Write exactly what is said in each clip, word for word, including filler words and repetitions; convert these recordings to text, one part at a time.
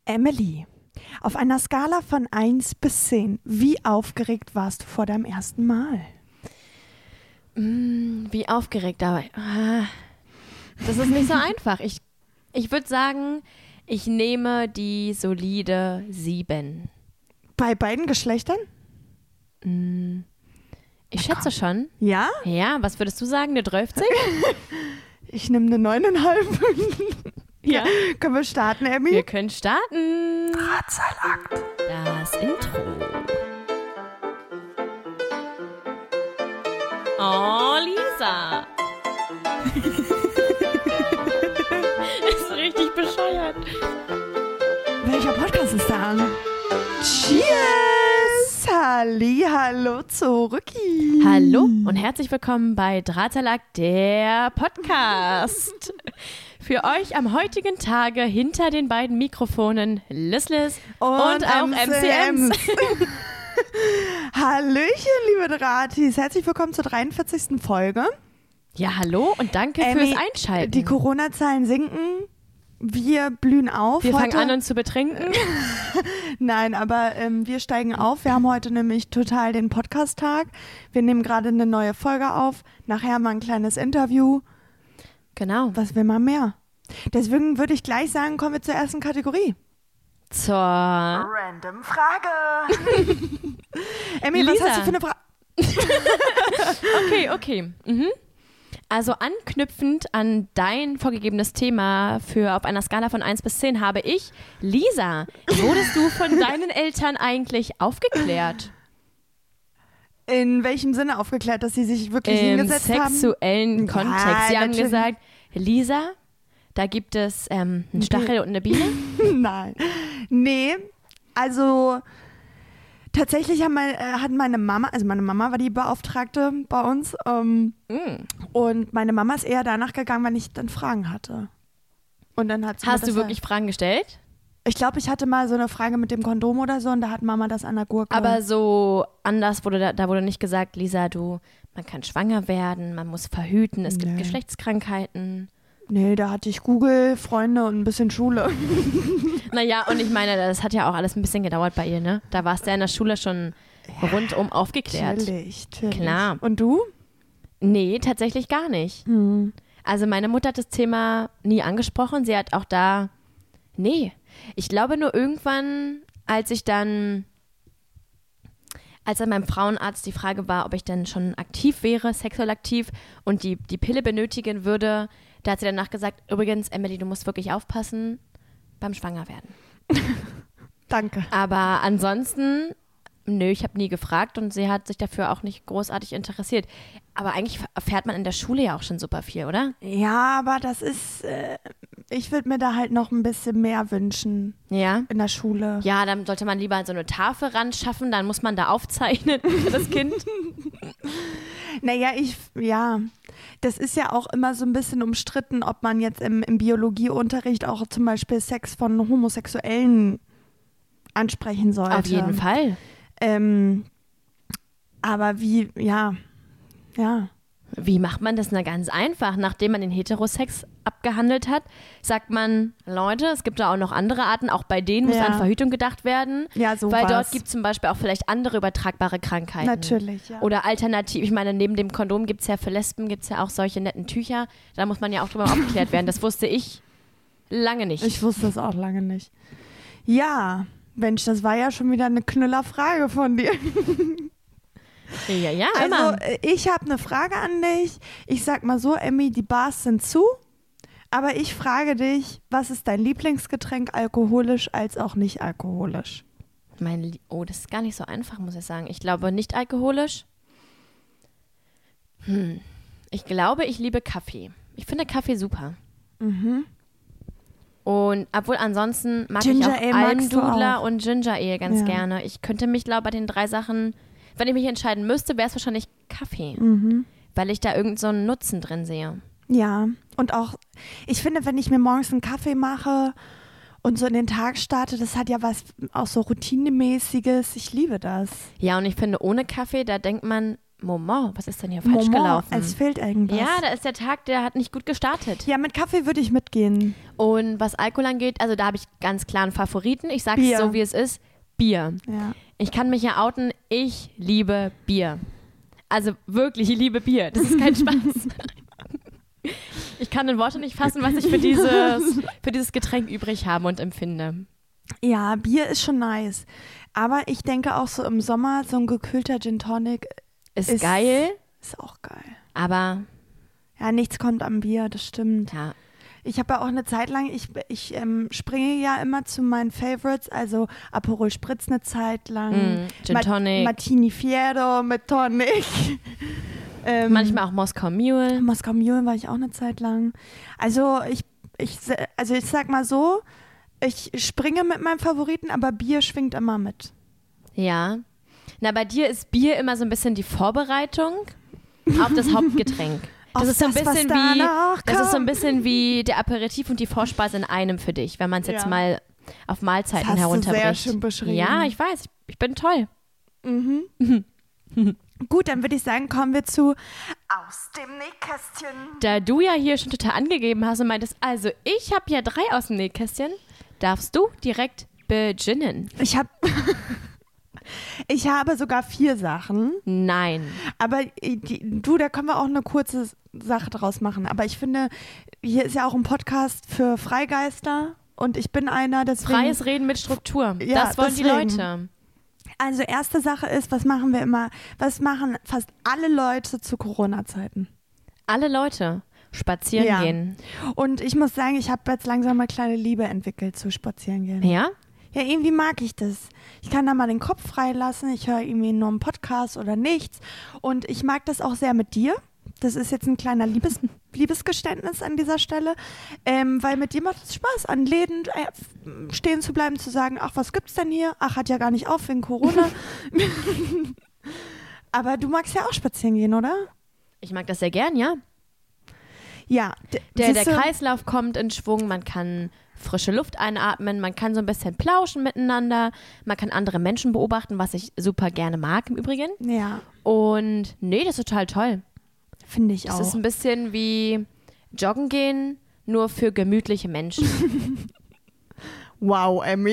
Emily, auf einer Skala von eins bis zehn, wie aufgeregt warst du vor deinem ersten Mal? Mm, wie aufgeregt, aber ah, das ist nicht so einfach. Ich, ich würde sagen, ich nehme die solide sieben. Bei beiden Geschlechtern? Mm, ich Na schätze komm. schon. Ja? Ja, was würdest du sagen, eine dreißig? Ich nehme eine neuneinhalb. Ja. Können wir starten, Emmy? Wir können starten. Drahtseilakt. Das Intro. Oh, Lisa. Ist richtig bescheuert. Welcher Podcast ist da an? Cheers! Halli, hallo zurücki. Hallo und herzlich willkommen bei Drahtseilakt, der Podcast. Für euch am heutigen Tage hinter den beiden Mikrofonen Liz Liz und, und auch M C Ms. Hallöchen, liebe Drahtis. Herzlich willkommen zur dreiundvierzigsten Folge. Ja, hallo und danke Emmy, fürs Einschalten. Die Corona-Zahlen sinken. Wir blühen auf. Wir heute. fangen an, uns zu betrinken. Nein, aber ähm, wir steigen auf. Wir haben heute nämlich total den Podcast-Tag. Wir nehmen gerade eine neue Folge auf. Nachher mal ein kleines Interview. Genau. Was will man mehr? Deswegen würde ich gleich sagen, kommen wir zur ersten Kategorie. Zur Random Frage. Emmy, Lisa. was hast du für eine Frage? Okay, okay. Mhm. Also anknüpfend an dein vorgegebenes Thema für auf einer Skala von eins bis zehn habe ich, Lisa, wurdest du von deinen Eltern eigentlich aufgeklärt? In welchem Sinne aufgeklärt, dass sie sich wirklich Im hingesetzt haben? sexuellen Ja, Kontext. Sie haben natürlich. gesagt, Lisa, da gibt es ähm, einen Stachel und eine Biene. Nein. Nee, also tatsächlich haben mein, äh, hat meine Mama, also meine Mama war die Beauftragte bei uns ähm, Mm. und meine Mama ist eher danach gegangen, wenn ich dann Fragen hatte. Und dann hat sie mir Hast das du wirklich Fragen gestellt? Ich glaube, ich hatte mal so eine Frage mit dem Kondom oder so und da hat Mama das an der Gurke. Aber so anders wurde da, da wurde nicht gesagt, Lisa, du, man kann schwanger werden, man muss verhüten, es gibt Nee. Geschlechtskrankheiten. Nee, da hatte ich Google, Freunde und ein bisschen Schule. Naja, und ich meine, das hat ja auch alles ein bisschen gedauert bei ihr, ne? Da warst du ja in der Schule schon rundum aufgeklärt. Natürlich, natürlich. Klar. Und du? Nee, tatsächlich gar nicht. Hm. Also meine Mutter hat das Thema nie angesprochen. Sie hat auch da, nee. Ich glaube nur irgendwann, als ich dann, als dann beim Frauenarzt die Frage war, ob ich denn schon aktiv wäre, sexuell aktiv und die, die Pille benötigen würde, da hat sie danach gesagt, übrigens, Emily, du musst wirklich aufpassen beim Schwangerwerden. Danke. Aber ansonsten, nö, ich habe nie gefragt und sie hat sich dafür auch nicht großartig interessiert. Aber eigentlich erfährt man in der Schule ja auch schon super viel, oder? Ja, aber das ist, äh, ich würde mir da halt noch ein bisschen mehr wünschen Ja. in der Schule. Ja, dann sollte man lieber so eine Tafel ran schaffen, dann muss man da aufzeichnen für das Kind. Naja, ich, ja, das ist ja auch immer so ein bisschen umstritten, ob man jetzt im, im Biologieunterricht auch zum Beispiel Sex von Homosexuellen ansprechen sollte. Auf jeden Fall. Ähm, aber wie, ja, ja. Wie macht man das? Na, ganz einfach. Nachdem man den Heterosex abgehandelt hat, sagt man, Leute, es gibt da auch noch andere Arten, auch bei denen muss Ja. an Verhütung gedacht werden. Ja, sowas. Weil dort gibt es zum Beispiel auch vielleicht andere übertragbare Krankheiten. Natürlich, ja. Oder alternativ, ich meine, neben dem Kondom gibt es ja für Lesben gibt's ja auch solche netten Tücher. Da muss man ja auch drüber aufgeklärt werden. Das wusste ich lange nicht. Ich wusste das auch lange nicht. Ja, Mensch, das war ja schon wieder eine Knüllerfrage von dir. ja, ja, Also, immer. äh, ich habe eine Frage an dich. Ich sag mal so, Emmy, die Bars sind zu. Aber ich frage dich, was ist dein Lieblingsgetränk, alkoholisch als auch nicht alkoholisch? Mein Lie- oh, das ist gar nicht so einfach, muss ich sagen. Ich glaube nicht alkoholisch. Hm. Ich glaube, ich liebe Kaffee. Ich finde Kaffee super. Mhm. Und obwohl ansonsten mag Ginger ich auch Ale magst du Almdudler auch. und Ginger Ale ganz Ja. gerne. Ich könnte mich, glaube ich, bei den drei Sachen, wenn ich mich entscheiden müsste, wäre es wahrscheinlich Kaffee. Mhm. Weil ich da irgend so einen Nutzen drin sehe. Ja, und auch, ich finde, wenn ich mir morgens einen Kaffee mache und so in den Tag starte, das hat ja was auch so Routinemäßiges. Ich liebe das. Ja, und ich finde, ohne Kaffee, da denkt man, Moment, was ist denn hier falsch Moment, gelaufen? es fehlt irgendwas. Ja, da ist der Tag, der hat nicht gut gestartet. Ja, mit Kaffee würde ich mitgehen. Und was Alkohol angeht, also da habe ich ganz klar einen Favoriten. Ich sage Bier. es so, wie es ist. Bier. Ja. Ich kann mich ja outen, ich liebe Bier. Also wirklich, ich liebe Bier. Das ist kein Spaß. Ich kann in Worte nicht fassen, was ich für dieses, für dieses Getränk übrig habe und empfinde. Ja, Bier ist schon nice. Aber ich denke auch so im Sommer, so ein gekühlter Gin Tonic Ist, ist geil, Ist auch geil. aber Ja, nichts kommt am Bier, das stimmt. ja. Ich habe ja auch eine Zeit lang, ich, ich ähm, springe ja immer zu meinen Favorites, also Aperol Spritz eine Zeit lang. Mm, Gin Ma- Tonic. Martini Fierro mit Tonic. ähm, Manchmal auch Moskau Mule. Moskau Mule war ich auch eine Zeit lang. Also ich, ich, also ich sag mal so, ich springe mit meinem Favoriten, aber Bier schwingt immer mit. Ja. Na, bei dir ist Bier immer so ein bisschen die Vorbereitung auf das Hauptgetränk. Das Auf ist so ein das, was bisschen wie danach das ist so ein kommt. bisschen wie der Aperitif und die Vorspeise in einem für dich, wenn man es jetzt Ja. mal auf Mahlzeiten Das hast du herunterbricht. sehr schön beschrieben. Ja, ich weiß, ich, ich bin toll. Mhm. Gut, dann würde ich sagen, kommen wir zu Aus dem Nähkästchen. Da du ja hier schon total angegeben hast und meintest, also ich habe ja drei aus dem Nähkästchen, darfst du direkt beginnen. Ich habe ich habe sogar vier Sachen, Nein. aber die, du, da können wir auch eine kurze Sache draus machen. Aber ich finde, hier ist ja auch ein Podcast für Freigeister und ich bin einer, deswegen... Freies Reden mit Struktur. Ja, das wollen deswegen. die Leute. Also erste Sache ist, was machen wir immer, was machen fast alle Leute zu Corona-Zeiten? Alle Leute spazieren Ja. gehen. Und ich muss sagen, ich habe jetzt langsam mal kleine Liebe entwickelt zu Spazierengehen. Ja? Ja, irgendwie mag ich das. Ich kann da mal den Kopf freilassen. Ich höre irgendwie nur einen Podcast oder nichts. Und ich mag das auch sehr mit dir. Das ist jetzt ein kleiner Liebes Liebesgeständnis an dieser Stelle. Ähm, weil mit dir macht es Spaß, an Läden äh, stehen zu bleiben, zu sagen, ach, was gibt's denn hier? Ach, hat ja gar nicht auf wegen Corona. Aber du magst ja auch spazieren gehen, oder? Ich mag das sehr gern, ja. Ja. d- Der, der siehste, Kreislauf kommt in Schwung, man kann frische Luft einatmen, man kann so ein bisschen plauschen miteinander, man kann andere Menschen beobachten, was ich super gerne mag im Übrigen. Ja, Und nee, das ist total toll. finde ich Das auch. ist ein bisschen wie Joggen gehen, nur für gemütliche Menschen. Wow, Emmy.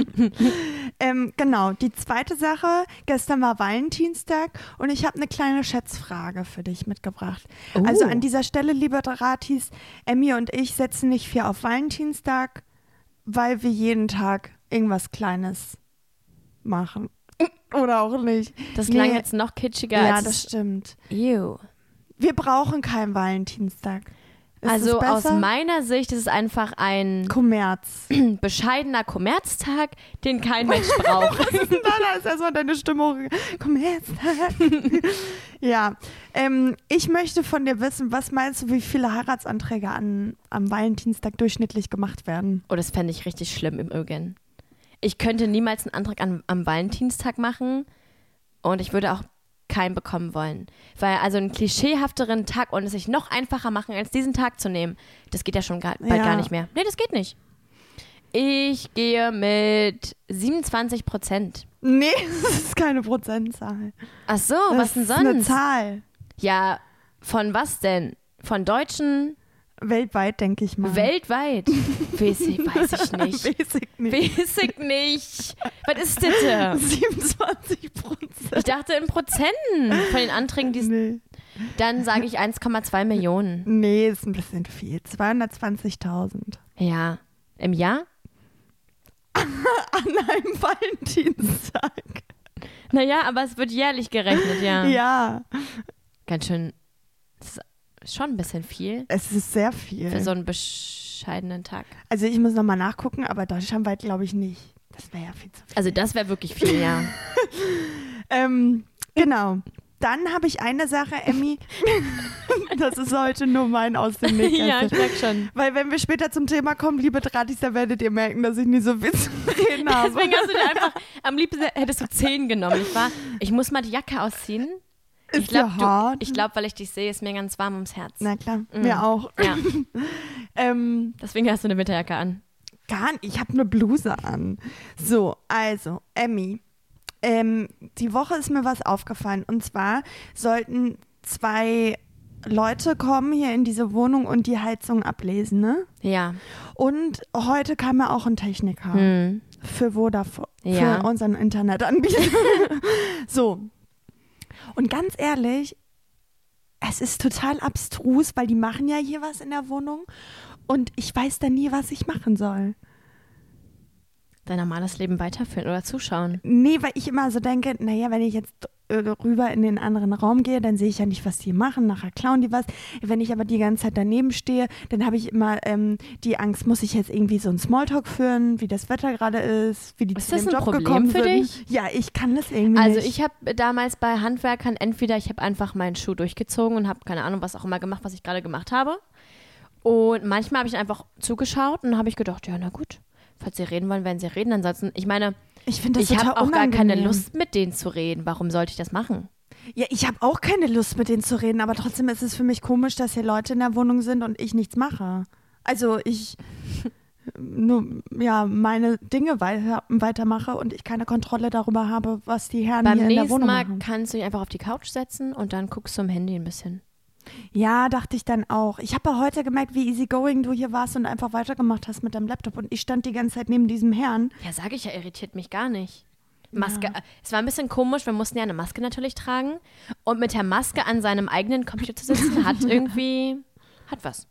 ähm, genau, die zweite Sache, gestern war Valentinstag und ich habe eine kleine Schätzfrage für dich mitgebracht. Oh. Also an dieser Stelle, liebe Ratis, Emmy und ich setzen nicht viel auf Valentinstag, weil wir jeden Tag irgendwas Kleines machen. Oder auch nicht. Das klang Nee. jetzt noch kitschiger Ja, als das es- stimmt. Ew. Wir brauchen keinen Valentinstag. Ist Also es aus besser? meiner Sicht ist es einfach ein Kommerz. bescheidener Kommerztag, den kein Mensch braucht. Da ist erstmal deine Stimmung. Komm jetzt. Ja, ähm, ich möchte von dir wissen, was meinst du, wie viele Heiratsanträge an, am Valentinstag durchschnittlich gemacht werden? Oh, das fände ich richtig schlimm im Übrigen. Ich könnte niemals einen Antrag an, am Valentinstag machen und ich würde auch keinen bekommen wollen. Weil also einen klischeehafteren Tag und es sich noch einfacher machen, als diesen Tag zu nehmen, das geht ja schon gar, bald Ja. gar nicht mehr. Nee, das geht nicht. Ich gehe mit siebenundzwanzig Prozent. Nee, das ist keine Prozentzahl. Ach so, Das was denn ist eine sonst? Zahl. Ja, von was denn? Von Deutschen? Weltweit, denke ich mal. Weltweit? weiß, ich, weiß ich nicht. Weiß ich nicht. Weiß ich nicht. Was ist das denn? siebenundzwanzig Prozent. Ich dachte in Prozenten von den Anträgen, die es. Nee. Dann sage ich eins Komma zwei Millionen. nee, ist ein bisschen viel. zweihundertzwanzigtausend. Ja. Im Jahr? An einem Valentinstag. Naja, aber es wird jährlich gerechnet, ja. Ja, Ganz schön. Das ist schon ein bisschen viel es ist sehr viel. für so einen bescheidenen Tag. Also ich muss nochmal nachgucken, aber deutschlandweit glaube ich nicht. Das wäre ja viel zu viel. Also das wäre wirklich viel, ja. Ähm, genau. Dann habe ich eine Sache, Emmy. Das ist heute nur mein aus dem Nähkästchen. ja, ich merke schon. Weil wenn wir später zum Thema kommen, liebe Dratis, da werdet ihr merken, dass ich nicht so viel zu reden habe. Deswegen hast du dir einfach, am liebsten hättest du zehn genommen. Ich war, ich muss mal die Jacke ausziehen. Ist Ich glaube, ja hart. ich glaub, weil ich dich sehe, ist mir ganz warm ums Herz. Na klar, Mm. mir auch. Ja, Ähm, deswegen hast du eine Winterjacke an. gar nicht, ich habe eine Bluse an. So, also, Emmy. ähm, die Woche ist mir was aufgefallen. Und zwar sollten zwei Leute kommen hier in diese Wohnung und die Heizung ablesen, ne? Ja. Und heute kam ja auch ein Techniker Hm. für Vodafone, Ja. für unseren Internetanbieter. So. Und ganz ehrlich, es ist total abstrus, weil die machen ja hier was in der Wohnung und ich weiß dann nie, was ich machen soll. Dein normales Leben weiterführen oder zuschauen. Nee, weil ich immer so denke, naja, wenn ich jetzt äh, rüber in den anderen Raum gehe, dann sehe ich ja nicht, was die machen, nachher klauen die was. Wenn ich aber die ganze Zeit daneben stehe, dann habe ich immer ähm, die Angst, muss ich jetzt irgendwie so einen Smalltalk führen, wie das Wetter gerade ist, wie die Ist zu das dem ein Job Problem gekommen für sind. dich? Ja, ich kann das irgendwie Also nicht. ich habe damals bei Handwerkern entweder, ich habe einfach meinen Schuh durchgezogen und habe keine Ahnung, was auch immer gemacht, was ich gerade gemacht habe. Und manchmal habe ich einfach zugeschaut und habe ich gedacht, ja, na gut, falls sie reden wollen, werden sie reden. Ansonsten, ich meine, Ich finde das ich total habe auch gar keine unangenehm. Lust, mit denen zu reden. Warum sollte ich das machen? Ja, ich habe auch keine Lust, mit denen zu reden, aber trotzdem ist es für mich komisch, dass hier Leute in der Wohnung sind und ich nichts mache. Also ich nur ja meine Dinge weiter, weitermache und ich keine Kontrolle darüber habe, was die Herren Beim hier in der nächsten Wohnung Mal machen. kannst du dich einfach auf die Couch setzen und dann guckst du im Handy ein bisschen. Ja, dachte ich dann auch. Ich habe ja heute gemerkt, wie easygoing du hier warst und einfach weitergemacht hast mit deinem Laptop und ich stand die ganze Zeit neben diesem Herrn. Ja, sage ich ja, irritiert mich gar nicht. Maske, es war ein bisschen komisch, wir mussten ja eine Maske natürlich tragen und mit der Maske an seinem eigenen Computer zu sitzen, hat irgendwie, hat was.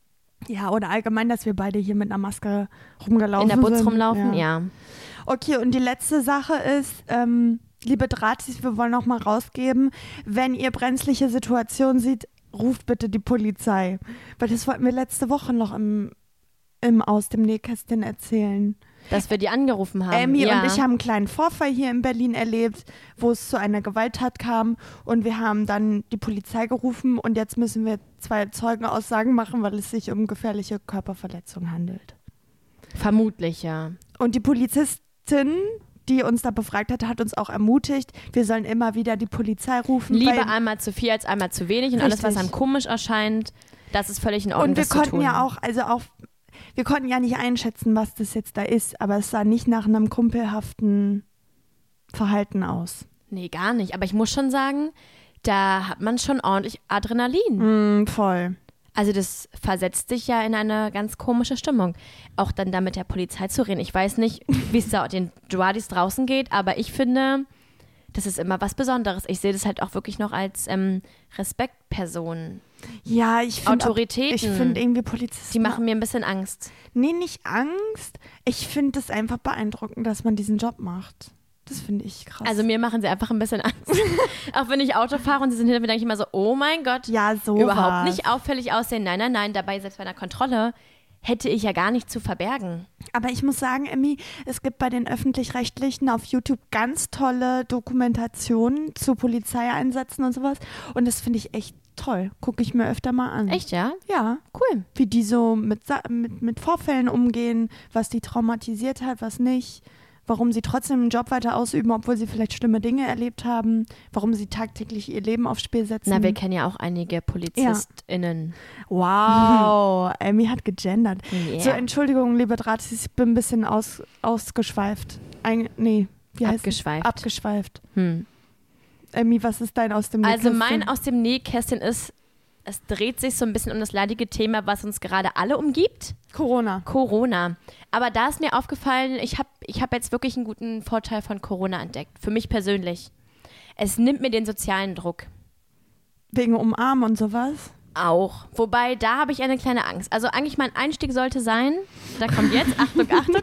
Ja, oder allgemein, dass wir beide hier mit einer Maske rumgelaufen In der Butz sind. rumlaufen, ja. Okay, und die letzte Sache ist, ähm, liebe Drahtis, wir wollen noch mal rausgeben, wenn ihr brenzliche Situationen seht, ruft bitte die Polizei. Weil das wollten wir letzte Woche noch im, im Aus dem Nähkästchen erzählen. Dass wir die angerufen haben. Emmy ja. und ich haben einen kleinen Vorfall hier in Berlin erlebt, wo es zu einer Gewalttat kam und wir haben dann die Polizei gerufen und jetzt müssen wir zwei Zeugenaussagen machen, weil es sich um gefährliche Körperverletzung handelt. Vermutlich, ja. Und die Polizistin, die uns da befragt hat, hat uns auch ermutigt, wir sollen immer wieder die Polizei rufen. Lieber weil, einmal zu viel als einmal zu wenig und alles, was Richtig. einem komisch erscheint, das ist völlig in Ordnung, und wir das zu konnten tun. ja auch, also auch, wir konnten ja nicht einschätzen, was das jetzt da ist, aber es sah nicht nach einem kumpelhaften Verhalten aus. Nee, gar nicht. Aber ich muss schon sagen, da hat man schon ordentlich Adrenalin. Mm, voll. Also das versetzt dich ja in eine ganz komische Stimmung. Auch dann da mit der Polizei zu reden. Ich weiß nicht, wie es da den Duadis draußen geht, aber ich finde, das ist immer was Besonderes. Ich sehe das halt auch wirklich noch als ähm, Respektperson. Ja, ich finde Autoritäten. Ich finde irgendwie Polizisten. Die machen mir ein bisschen Angst. Nee, nicht Angst. Ich finde es einfach beeindruckend, dass man diesen Job macht. Das finde ich krass. Also mir machen sie einfach ein bisschen Angst. Auch wenn ich Auto fahre und sie sind hinter mir, denke ich immer so, oh mein Gott. ja, so Überhaupt nicht auffällig aussehen. Nein, nein, nein. Dabei, selbst bei einer Kontrolle, hätte ich ja gar nicht zu verbergen. Aber ich muss sagen, Emmy, es gibt bei den Öffentlich-Rechtlichen auf YouTube ganz tolle Dokumentationen zu Polizeieinsätzen und sowas. Und das finde ich echt toll. Gucke ich mir öfter mal an. Echt, ja? Ja. Cool. Wie die so mit, Sa- mit, mit Vorfällen umgehen, was die traumatisiert hat, was nicht. Warum sie trotzdem einen Job weiter ausüben, obwohl sie vielleicht schlimme Dinge erlebt haben. Warum sie tagtäglich ihr Leben aufs Spiel setzen. Na, wir kennen ja auch einige PolizistInnen. Wow, Emmy hat gegendert. Yeah. So, Entschuldigung, liebe Drahtis, ich bin ein bisschen aus, ausgeschweift. Ein, nee, wie heißt Abgeschweift. es? Abgeschweift. Hm. Emmy, was ist dein aus dem Also Nähkästchen? mein aus dem Nähkästchen ist, es dreht sich so ein bisschen um das leidige Thema, was uns gerade alle umgibt. Corona. Corona. Aber da ist mir aufgefallen, ich habe ich hab jetzt wirklich einen guten Vorteil von Corona entdeckt. Für mich persönlich. Es nimmt mir den sozialen Druck. Wegen Umarmen und sowas? Auch. Wobei, da habe ich eine kleine Angst. Also eigentlich mein Einstieg sollte sein, da kommt jetzt, Achtung, Achtung.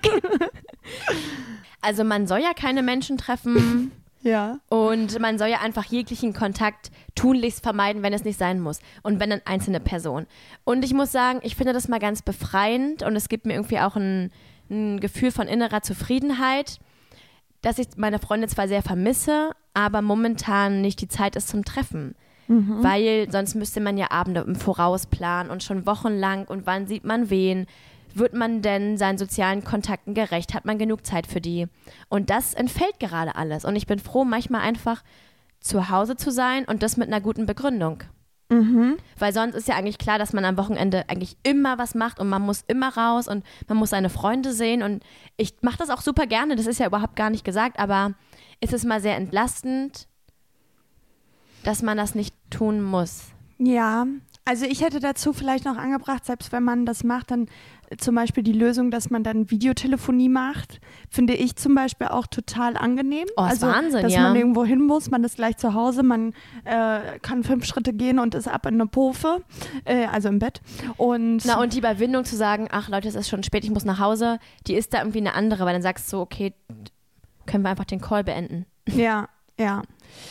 Also man soll ja keine Menschen treffen Ja. und man soll ja einfach jeglichen Kontakt tunlichst vermeiden, wenn es nicht sein muss. Und wenn dann einzelne Person. Und ich muss sagen, ich finde das mal ganz befreiend und es gibt mir irgendwie auch ein, ein Gefühl von innerer Zufriedenheit, dass ich meine Freunde zwar sehr vermisse, aber momentan nicht die Zeit ist zum Treffen. Mhm. Weil sonst müsste man ja Abende im Voraus planen und schon wochenlang und wann sieht man wen? Wird man denn seinen sozialen Kontakten gerecht? Hat man genug Zeit für die? Und das entfällt gerade alles. Und ich bin froh, manchmal einfach zu Hause zu sein und das mit einer guten Begründung. Mhm. Weil sonst ist ja eigentlich klar, dass man am Wochenende eigentlich immer was macht und man muss immer raus und man muss seine Freunde sehen. Und ich mache das auch super gerne, das ist ja überhaupt gar nicht gesagt, aber ist es mal sehr entlastend, dass man das nicht tun muss. Ja, also ich hätte dazu vielleicht noch angebracht, selbst wenn man das macht, dann zum Beispiel die Lösung, dass man dann Videotelefonie macht, finde ich zum Beispiel auch total angenehm. Oh, ist also, Wahnsinn, dass ja. man irgendwo hin muss, man ist gleich zu Hause, man äh, kann fünf Schritte gehen und ist ab in eine Pofe, äh, also im Bett. Und Na und die Überwindung zu sagen, ach Leute, es ist schon spät, ich muss nach Hause, die ist da irgendwie eine andere, weil dann sagst du so, okay, können wir einfach den Call beenden. Ja, ja.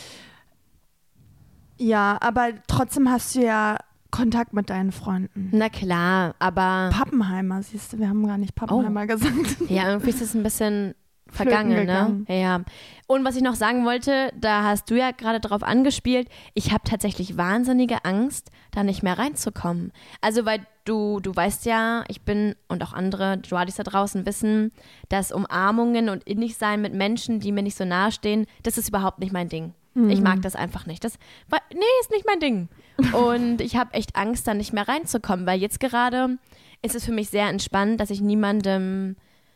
Ja, aber trotzdem hast du ja Kontakt mit deinen Freunden. Na klar, aber... Pappenheimer, siehst du, wir haben gar nicht Pappenheimer oh. gesagt. Ja, irgendwie ist es ein bisschen vergangen, ne? Ja. Und was ich noch sagen wollte, da hast du ja gerade drauf angespielt, ich habe tatsächlich wahnsinnige Angst, da nicht mehr reinzukommen. Also, weil du, du weißt ja, ich bin und auch andere Joadis da draußen wissen, dass Umarmungen und Innigsein mit Menschen, die mir nicht so nahe stehen, das ist überhaupt nicht mein Ding. Mhm. Ich mag das einfach nicht. Das, nee, ist nicht mein Ding. Und ich habe echt Angst, da nicht mehr reinzukommen, weil jetzt gerade ist es für mich sehr entspannt, dass ich niemandem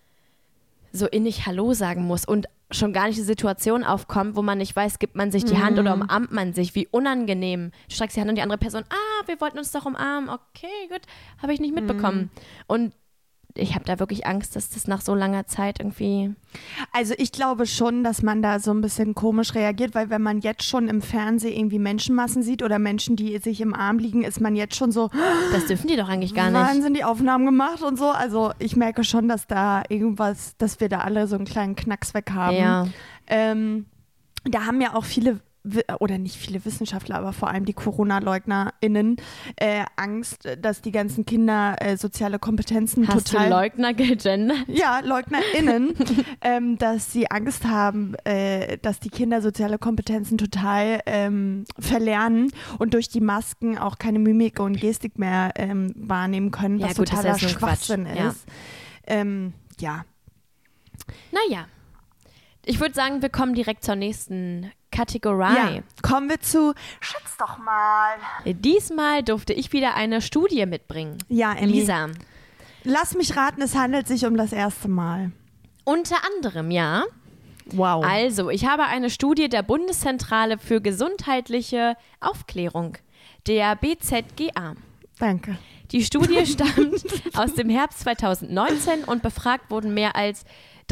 so innig Hallo sagen muss und schon gar nicht die Situation aufkommt, wo man nicht weiß, gibt man sich die Hand oder umarmt man sich, wie unangenehm. Du streckst die Hand an die andere Person, ah, wir wollten uns doch umarmen, okay, gut, habe ich nicht mitbekommen. Mhm. Und ich habe da wirklich Angst, dass das nach so langer Zeit irgendwie... Also ich glaube schon, dass man da so ein bisschen komisch reagiert, weil wenn man jetzt schon im Fernsehen irgendwie Menschenmassen sieht oder Menschen, die sich im Arm liegen, ist man jetzt schon so... Das dürfen die doch eigentlich gar nicht. Wann sind die Aufnahmen gemacht und so? Also ich merke schon, dass da irgendwas, dass wir da alle so einen kleinen Knacks weg haben. Ja. Ähm, da haben ja auch viele... oder nicht viele Wissenschaftler, aber vor allem die CoronaleugnerInnen äh, Angst, dass die ganzen Kinder äh, soziale Kompetenzen Hast total... du Leugner gegendert? Ja, LeugnerInnen, ähm, dass sie Angst haben, äh, dass die Kinder soziale Kompetenzen total ähm, verlernen und durch die Masken auch keine Mimik und Gestik mehr ähm, wahrnehmen können, was ja, gut, totaler das ist Schwachsinn Quatsch. ist. Ja. Ähm, ja. Naja. Ich würde sagen, wir kommen direkt zur nächsten Kategorie. Ja, kommen wir zu Schätz doch mal. Diesmal durfte ich wieder eine Studie mitbringen. Ja, Emmy. Lisa. Lass mich raten, es handelt sich um das erste Mal. Unter anderem, ja. Wow. Also, ich habe eine Studie der Bundeszentrale für gesundheitliche Aufklärung, der B Z G A. Danke. Die Studie stammt aus dem Herbst zweitausendneunzehn und befragt wurden mehr als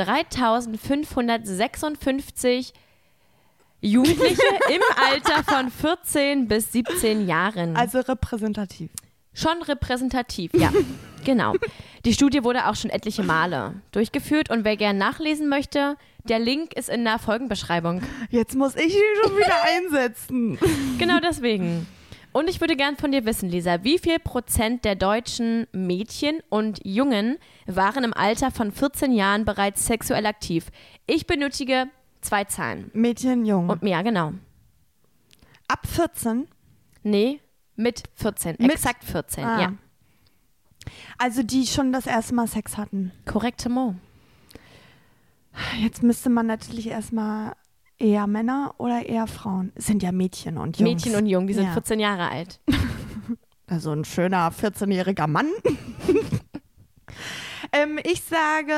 dreitausendfünfhundertsechsundfünfzig Jugendliche im Alter von vierzehn bis siebzehn Jahren. Also repräsentativ. Schon repräsentativ, ja, genau. Die Studie wurde auch schon etliche Male durchgeführt und wer gern nachlesen möchte, der Link ist in der Folgenbeschreibung. Jetzt muss ich ihn schon wieder einsetzen. Genau deswegen. Und ich würde gern von dir wissen, Lisa, wie viel Prozent der deutschen Mädchen und Jungen waren im Alter von vierzehn Jahren bereits sexuell aktiv? Ich benötige zwei Zahlen. Mädchen, Jungen. Und ja, genau. Ab vierzehn? Nee, mit vierzehn. Mit? Exakt vierzehn, ah. ja. Also die schon das erste Mal Sex hatten. Korrektement. Jetzt müsste man natürlich erstmal eher Männer oder eher Frauen. Es sind ja Mädchen und Jungs. Mädchen und Jungen, die sind ja. vierzehn Jahre alt. Also ein schöner vierzehnjähriger Mann. ähm, ich sage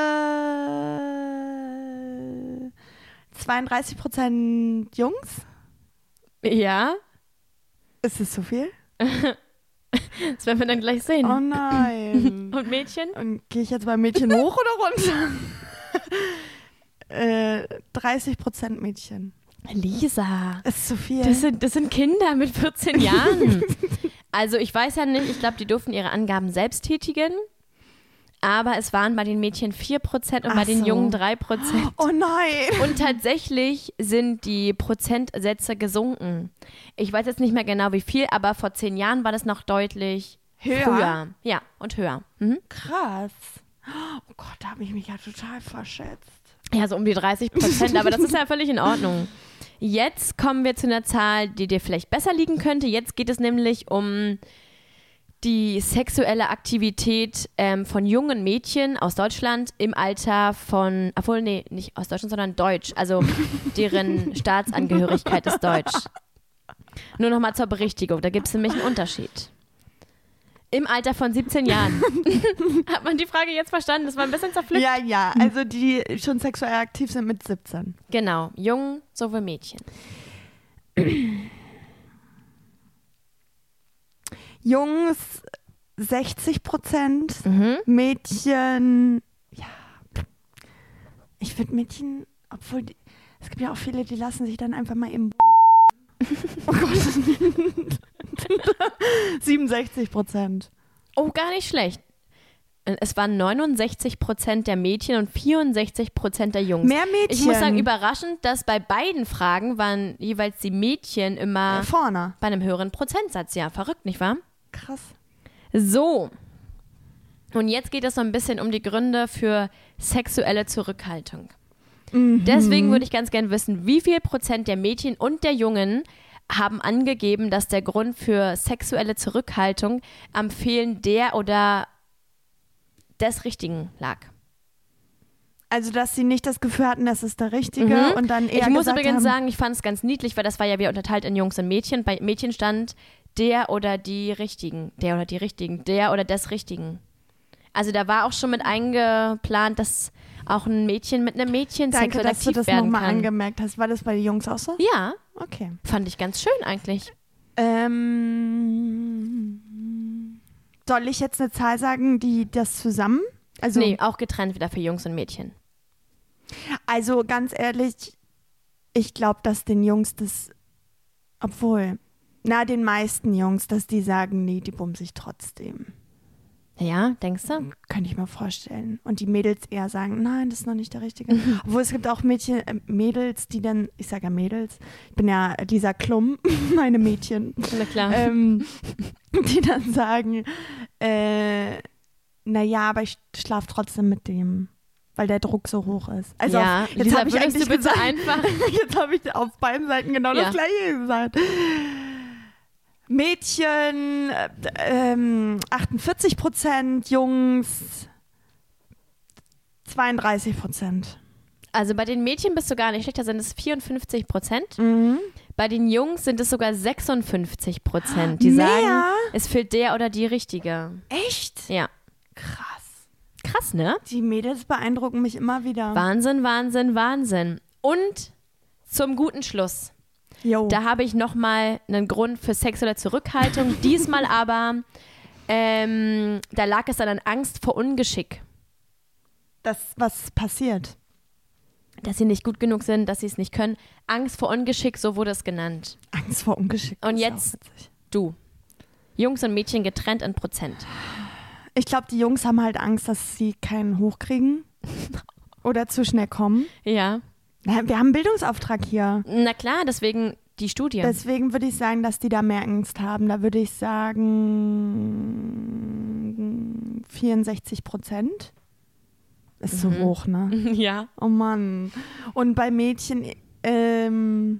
zweiunddreißig Prozent Jungs. Ja. Ist es so viel? Das werden wir dann gleich sehen. Oh nein. Und Mädchen? Und gehe ich jetzt bei Mädchen hoch oder runter? äh, dreißig Prozent Mädchen. Lisa. Ist zu viel. Das sind, das sind Kinder mit vierzehn Jahren. Also ich weiß ja nicht, ich glaube, die durften ihre Angaben selbst tätigen. Aber es waren bei den Mädchen vier Prozent und Ach bei den so. Jungen drei Prozent. Oh nein. Und tatsächlich sind die Prozentsätze gesunken. Ich weiß jetzt nicht mehr genau wie viel, aber vor zehn Jahren war das noch deutlich Höher? früher. Ja, und höher. Mhm. Krass. Oh Gott, da habe ich mich ja total verschätzt. Ja, so um die dreißig Prozent, aber das ist ja völlig in Ordnung. Jetzt kommen wir zu einer Zahl, die dir vielleicht besser liegen könnte. Jetzt geht es nämlich um die sexuelle Aktivität ähm, von jungen Mädchen aus Deutschland im Alter von, obwohl, nee, nicht aus Deutschland, sondern Deutsch, also deren Staatsangehörigkeit ist Deutsch. Nur nochmal zur Berichtigung, da gibt es nämlich einen Unterschied. Im Alter von siebzehn Jahren. Hat man die Frage jetzt verstanden? Das war ein bisschen zerpflückt. Ja, ja, also die schon sexuell aktiv sind mit siebzehn. Genau, Jungen sowie Mädchen. Jungs sechzig Prozent, Mhm. Mädchen, ja, ich finde Mädchen, obwohl, die, es gibt ja auch viele, die lassen sich dann einfach mal im oh Gott. siebenundsechzig Prozent. Oh, gar nicht schlecht. Es waren neunundsechzig Prozent der Mädchen und vierundsechzig Prozent der Jungs. Mehr Mädchen. Ich muss sagen, überraschend, dass bei beiden Fragen waren jeweils die Mädchen immer Äh, vorne. bei einem höheren Prozentsatz. Ja, verrückt, nicht wahr? Krass. So. Und jetzt geht es so ein bisschen um die Gründe für sexuelle Zurückhaltung. Mhm. Deswegen würde ich ganz gerne wissen, wie viel Prozent der Mädchen und der Jungen haben angegeben, dass der Grund für sexuelle Zurückhaltung am Fehlen der oder des Richtigen lag. Also, dass sie nicht das Gefühl hatten, das ist der Richtige Mhm. und dann eher Ich muss gesagt übrigens haben, sagen, ich fand es ganz niedlich, weil das war ja wieder unterteilt in Jungs und Mädchen. Bei Mädchen stand der oder die Richtigen, der oder die Richtigen, der oder des Richtigen. Also da war auch schon mit eingeplant, dass auch ein Mädchen mit einem Mädchen danke, sexuell dass du aktiv das werden nochmal kann. angemerkt hast. War das bei den Jungs auch so? Ja, Okay. fand ich ganz schön eigentlich. Ähm, soll ich jetzt eine Zahl sagen, die das zusammen? Also, Nee, auch getrennt wieder für Jungs und Mädchen. also ganz ehrlich, ich glaube, dass den Jungs das, obwohl, na, den meisten Jungs, dass die sagen, nee, die bumse ich trotzdem. Ja, denkst du? Könnte ich mir vorstellen. Und die Mädels eher sagen, nein, das ist noch nicht der Richtige. Obwohl es gibt auch Mädchen, äh, Mädels, die dann, ich sage ja Mädels, ich bin ja Lisa Klum, meine Mädchen, Na klar. ähm, die dann sagen, äh, naja, aber ich schlafe trotzdem mit dem, weil der Druck so hoch ist. Also ja, auf, jetzt Lisa, habe ich würdest eigentlich du bitte gesagt, einfach... jetzt habe ich auf beiden Seiten genau Ja. das Gleiche gesagt. Mädchen, äh, ähm, achtundvierzig Prozent, Jungs zweiunddreißig Prozent. Also bei den Mädchen bist du gar nicht schlechter, sind es vierundfünfzig Prozent. Mhm. Bei den Jungs sind es sogar sechsundfünfzig Prozent, die Mehr? sagen, es fehlt der oder die Richtige. Echt? Ja. Krass. Krass, ne? Die Mädels beeindrucken mich immer wieder. Wahnsinn, Wahnsinn, Wahnsinn. Und zum guten Schluss. Jo. Da habe ich nochmal einen Grund für sexuelle Zurückhaltung. Diesmal aber, ähm, da lag es dann an Angst vor Ungeschick. Das, was passiert? Dass sie nicht gut genug sind, dass sie es nicht können. Angst vor Ungeschick, so wurde es genannt. Angst vor Ungeschick. Und ist jetzt- auch witzig. Du. Jungs und Mädchen getrennt in Prozent. Ich glaube, die Jungs haben halt Angst, dass sie keinen hochkriegen oder zu schnell kommen. Ja. Na, wir haben einen Bildungsauftrag hier. Na klar, deswegen die Studie. Deswegen würde ich sagen, dass die da mehr Angst haben. Da würde ich sagen vierundsechzig Prozent. Ist so Mhm. hoch, ne? ja. Oh Mann. Und bei Mädchen ähm,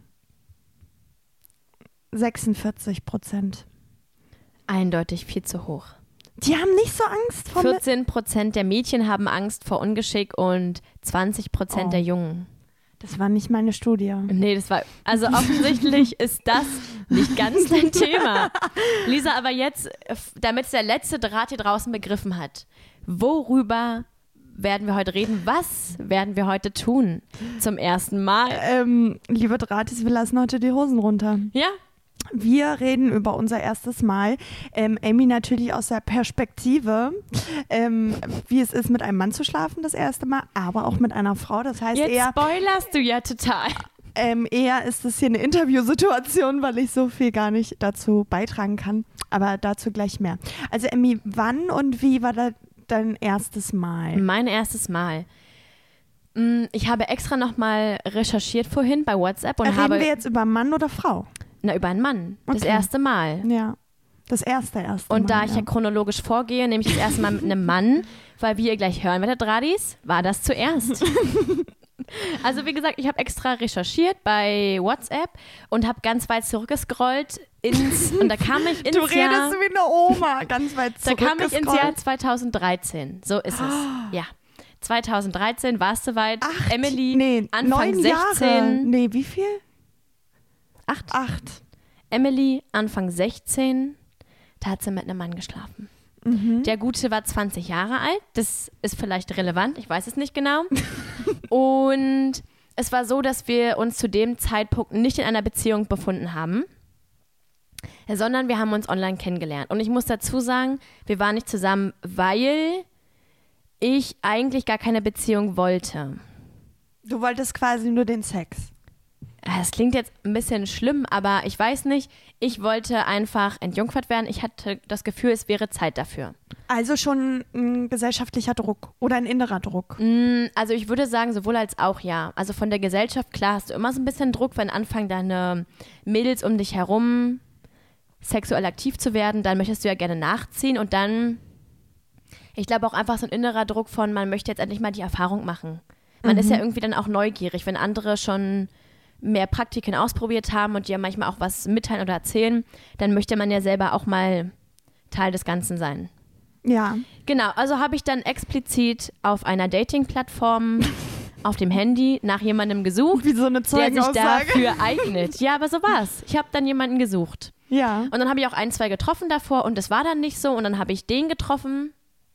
sechsundvierzig Prozent. Eindeutig viel zu hoch. Die haben nicht so Angst vor mir. vierzehn Prozent der Mädchen haben Angst vor Ungeschick und zwanzig Prozent Oh. der Jungen. Das war nicht meine Studie. Nee, das war, also offensichtlich ist das nicht ganz dein Thema. Lisa, aber jetzt, damit es der letzte Draht hier draußen begriffen hat, worüber werden wir heute reden? Was werden wir heute tun? Zum ersten Mal. Ähm, liebe Drahtis, wir lassen heute die Hosen runter. Ja, Wir reden über unser erstes Mal. Ähm, Amy natürlich aus der Perspektive, ähm, wie es ist, mit einem Mann zu schlafen, das erste Mal, aber auch mit einer Frau. Das heißt, jetzt eher, spoilerst du ja total. ähm, eher ist es hier eine Interviewsituation, weil ich so viel gar nicht dazu beitragen kann. Aber dazu gleich mehr. Also Amy, wann und wie war da dein erstes Mal? Mein erstes Mal. Mm, Ich habe extra nochmal recherchiert vorhin bei WhatsApp und Reden habe, wir jetzt über Mann oder Frau? na, über einen Mann. Das Okay. erste Mal. Ja, das erste erste Und Mal. da ich ja chronologisch vorgehe, nehme ich das erste Mal mit einem Mann, weil wie ihr gleich hören werdet, Radis, war das zuerst. Also wie gesagt, ich habe extra recherchiert bei WhatsApp und habe ganz weit zurückgescrollt ins, und da kam ich ins Du redest Jahr, wie eine Oma, ganz weit da kam ich ins zurückgescrollt. Jahr zweitausenddreizehn. So ist es. Ja. zweitausenddreizehn war es soweit. Acht, Emily, nee, Anfang neun Jahre. sechzehn. Nee, wie viel? Acht. Acht. Emily, Anfang sechzehn, da hat sie mit einem Mann geschlafen. Mhm. Der Gute war zwanzig Jahre alt. Das ist vielleicht relevant, ich weiß es nicht genau. Und es war so, dass wir uns zu dem Zeitpunkt nicht in einer Beziehung befunden haben, sondern wir haben uns online kennengelernt. Und ich muss dazu sagen, wir waren nicht zusammen, weil ich eigentlich gar keine Beziehung wollte. Du wolltest quasi nur den Sex. Das klingt jetzt ein bisschen schlimm, aber ich weiß nicht. Ich wollte einfach entjungfert werden. Ich hatte das Gefühl, es wäre Zeit dafür. Also schon ein gesellschaftlicher Druck oder ein innerer Druck? Also ich würde sagen, sowohl als auch ja. Also von der Gesellschaft, klar, hast du immer so ein bisschen Druck, wenn anfangen deine Mädels um dich herum sexuell aktiv zu werden, dann möchtest du ja gerne nachziehen und dann, ich glaube auch einfach so ein innerer Druck von, man möchte jetzt endlich mal die Erfahrung machen. Man mhm. ist ja irgendwie dann auch neugierig, wenn andere schon mehr Praktiken ausprobiert haben und dir manchmal auch was mitteilen oder erzählen, dann möchte man ja selber auch mal Teil des Ganzen sein. Ja. Genau, also habe ich dann explizit auf einer Dating-Plattform auf dem Handy nach jemandem gesucht, Wie so eine der sich Zeugenaussage. dafür eignet. Ja, aber so war's. Ich habe dann jemanden gesucht. Ja. Und dann habe ich auch ein, zwei getroffen davor und das war dann nicht so und dann habe ich den getroffen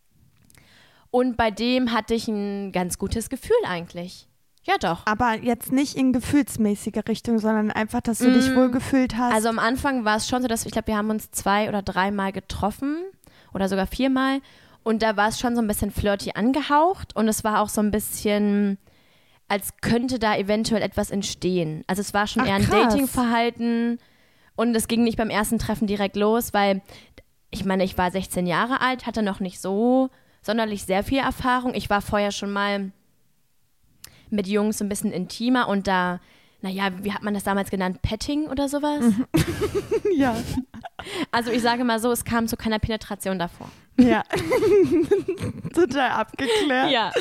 und bei dem hatte ich ein ganz gutes Gefühl eigentlich. Ja, doch. Aber jetzt nicht in gefühlsmäßige Richtung, sondern einfach, dass du mm. dich wohl gefühlt hast. Also am Anfang war es schon so, dass ich glaube, wir haben uns zwei oder dreimal getroffen oder sogar viermal und da war es schon so ein bisschen flirty angehaucht und es war auch so ein bisschen, als könnte da eventuell etwas entstehen. Also es war schon Ach, eher ein krass. Datingverhalten und es ging nicht beim ersten Treffen direkt los, weil ich meine, ich war sechzehn Jahre alt, hatte noch nicht so sonderlich sehr viel Erfahrung. Ich war vorher schon mal mit Jungs ein bisschen intimer und da, naja, wie hat man das damals genannt? Petting oder sowas? Ja. Also ich sage mal so, es kam zu keiner Penetration davor. Ja. Total abgeklärt. Ja.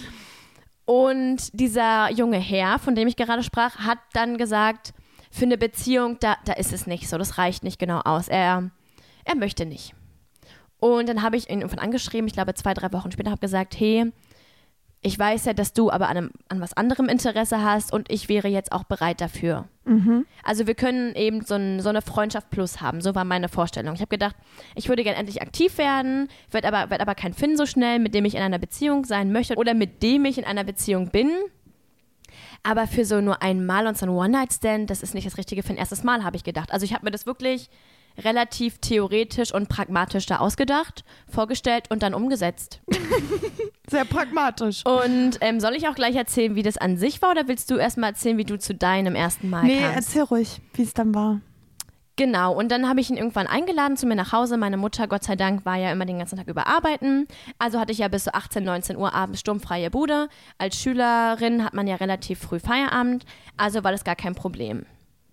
Und dieser junge Herr, von dem ich gerade sprach, hat dann gesagt, für eine Beziehung, da, da ist es nicht so, das reicht nicht genau aus. Er, er möchte nicht. Und dann habe ich ihn irgendwann angeschrieben, ich glaube zwei, drei Wochen später, habe gesagt, hey, ich weiß ja, dass du aber an, einem, an was anderem Interesse hast und ich wäre jetzt auch bereit dafür. Mhm. Also wir können eben so, ein, so eine Freundschaft plus haben, so war meine Vorstellung. Ich habe gedacht, ich würde gerne endlich aktiv werden, werde aber, werd aber kein Finn so schnell, mit dem ich in einer Beziehung sein möchte oder mit dem ich in einer Beziehung bin. Aber für so nur einmal und so ein One-Night-Stand, das ist nicht das Richtige für ein erstes Mal, habe ich gedacht. Also ich habe mir das wirklich relativ theoretisch und pragmatisch da ausgedacht, vorgestellt und dann umgesetzt. Sehr pragmatisch. Und ähm, soll ich auch gleich erzählen, wie das an sich war oder willst du erstmal erzählen, wie du zu deinem ersten Mal nee, kamst? Nee, erzähl ruhig, wie es dann war. Genau, und dann habe ich ihn irgendwann eingeladen zu mir nach Hause. Meine Mutter, Gott sei Dank, war ja immer den ganzen Tag über arbeiten. Also hatte ich ja bis so achtzehn, neunzehn Uhr abends sturmfreie Bude. Als Schülerin hat man ja relativ früh Feierabend, also war das gar kein Problem.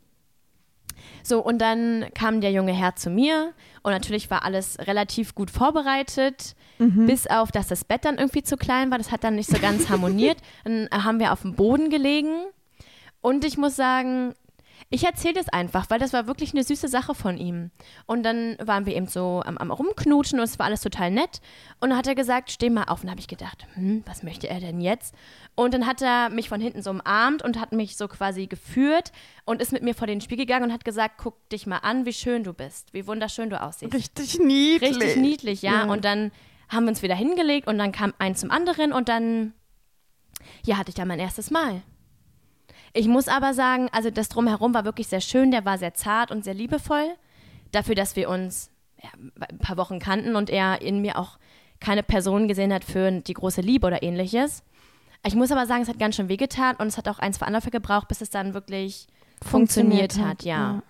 So, und dann kam der junge Herr zu mir und natürlich war alles relativ gut vorbereitet, mhm. bis auf, dass das Bett dann irgendwie zu klein war. Das hat dann nicht so ganz harmoniert. Dann haben wir auf dem Boden gelegen und ich muss sagen, ich erzähle das einfach, weil das war wirklich eine süße Sache von ihm. Und dann waren wir eben so am, am Rumknutschen und es war alles total nett. Und dann hat er gesagt, steh mal auf. Und dann habe ich gedacht, hm, was möchte er denn jetzt? Und dann hat er mich von hinten so umarmt und hat mich so quasi geführt und ist mit mir vor den Spiegel gegangen und hat gesagt, guck dich mal an, wie schön du bist, wie wunderschön du aussiehst. Richtig niedlich. Richtig niedlich, ja. ja. Und dann haben wir uns wieder hingelegt und dann kam eins zum anderen und dann, ja, hatte ich da mein erstes Mal. Ich muss aber sagen, also das Drumherum war wirklich sehr schön, der war sehr zart und sehr liebevoll. Dafür, dass wir uns ja, ein paar Wochen kannten und er in mir auch keine Person gesehen hat für die große Liebe oder ähnliches. Ich muss aber sagen, es hat ganz schön wehgetan und es hat auch ein, zwei Anläufe gebraucht, bis es dann wirklich funktioniert, funktioniert hat, ja. ja.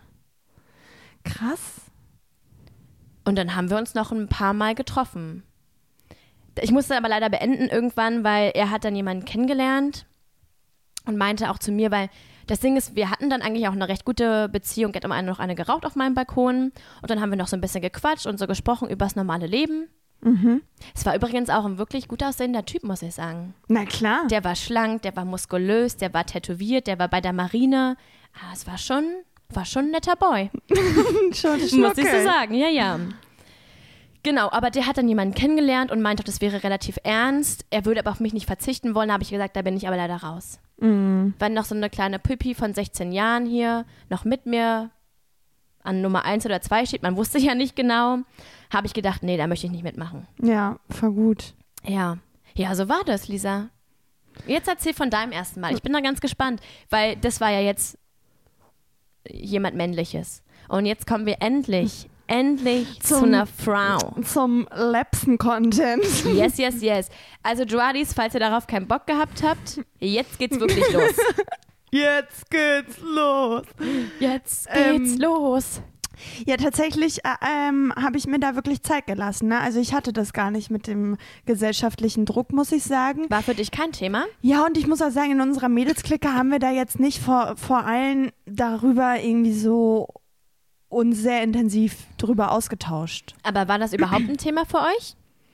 Krass. Und dann haben wir uns noch ein paar Mal getroffen. Ich musste aber leider beenden irgendwann, weil er hat dann jemanden kennengelernt und meinte auch zu mir, weil das Ding ist, wir hatten dann eigentlich auch eine recht gute Beziehung. Er hat immer eine, noch eine geraucht auf meinem Balkon und dann haben wir noch so ein bisschen gequatscht und so gesprochen über das normale Leben. Mhm. Es war übrigens auch ein wirklich gut aussehender Typ, muss ich sagen. Na klar. Der war schlank, der war muskulös, der war tätowiert, der war bei der Marine. Ah, es war schon, war schon ein netter Boy. schon muss ich so sagen, ja, ja. Genau, aber der hat dann jemanden kennengelernt und meinte, das wäre relativ ernst. Er würde aber auf mich nicht verzichten wollen. Da habe ich gesagt, da bin ich aber leider raus. Mhm. Wenn noch so eine kleine Püppi von sechzehn Jahren hier noch mit mir an Nummer eins oder zwei steht, man wusste ja nicht genau, habe ich gedacht, nee, da möchte ich nicht mitmachen. Ja, voll gut. Ja, ja, so war das, Lisa. Jetzt erzähl von deinem ersten Mal. Ich bin da ganz gespannt, weil das war ja jetzt jemand Männliches. Und jetzt kommen wir endlich, endlich Zum- zu einer Frau. Zum Lapsen-Content. Yes, yes, yes. Also Joadis, falls ihr darauf keinen Bock gehabt habt, jetzt geht's wirklich los. Jetzt geht's los. Jetzt geht's Ähm, los. Ja, tatsächlich äh, ähm, habe ich mir da wirklich Zeit gelassen. Ne? Also ich hatte das gar nicht mit dem gesellschaftlichen Druck, muss ich sagen. War für dich kein Thema? Ja, und ich muss auch sagen, in unserer Mädelsklicke haben wir da jetzt nicht vor, vor allen darüber irgendwie so uns sehr intensiv drüber ausgetauscht. Aber war das überhaupt ein Thema für euch?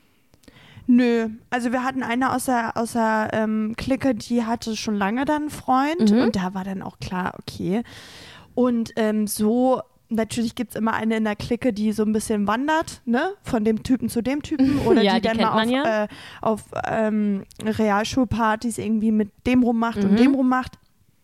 Nö, also wir hatten eine aus der, aus der ähm, Clique, die hatte schon lange dann einen Freund Mhm. und da war dann auch klar, okay. Und ähm, so, natürlich gibt es immer eine in der Clique, die so ein bisschen wandert, ne, von dem Typen zu dem Typen oder Ja, die, die dann kennt mal man auf, ja. äh, auf ähm, Realschulpartys irgendwie mit dem rummacht Mhm. und dem rummacht.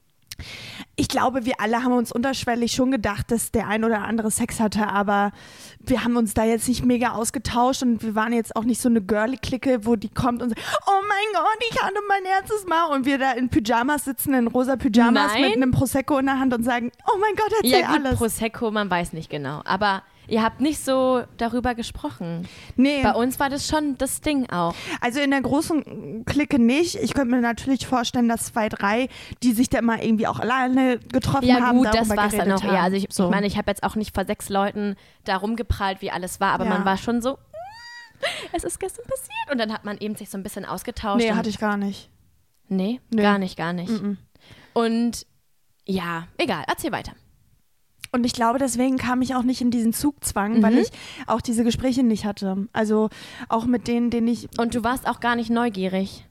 Ich glaube, wir alle haben uns unterschwellig schon gedacht, dass der ein oder andere Sex hatte, aber wir haben uns da jetzt nicht mega ausgetauscht und wir waren jetzt auch nicht so eine Girly-Clique, wo die kommt und sagt, oh mein Gott, ich hatte mein erstes Mal und wir da in Pyjamas sitzen, in rosa Pyjamas Nein. mit einem Prosecco in der Hand und sagen, oh mein Gott, erzähl Ja gut, alles. Prosecco, man weiß nicht genau. Aber ihr habt nicht so darüber gesprochen. Nee, Bei uns war das schon das Ding auch. also in der großen Clique nicht. Ich könnte mir natürlich vorstellen, dass zwei, drei, die sich da immer irgendwie auch alleine getroffen Ja haben, gut, darüber das war es dann geredet auch haben. eher. Also ich, so. ich meine, ich habe jetzt auch nicht vor sechs Leuten da rumgeprallt, wie alles war, aber Ja. man war schon so, es ist gestern passiert. Und dann hat man eben sich so ein bisschen ausgetauscht. Nee, und, hatte ich gar nicht. nee, Nee. gar nicht, gar nicht. Mm-mm. Und ja, egal, erzähl weiter. Und ich glaube, deswegen kam ich auch nicht in diesen Zugzwang, Mhm. weil ich auch diese Gespräche nicht hatte. Also auch mit denen, denen ich, Und du warst auch gar nicht neugierig.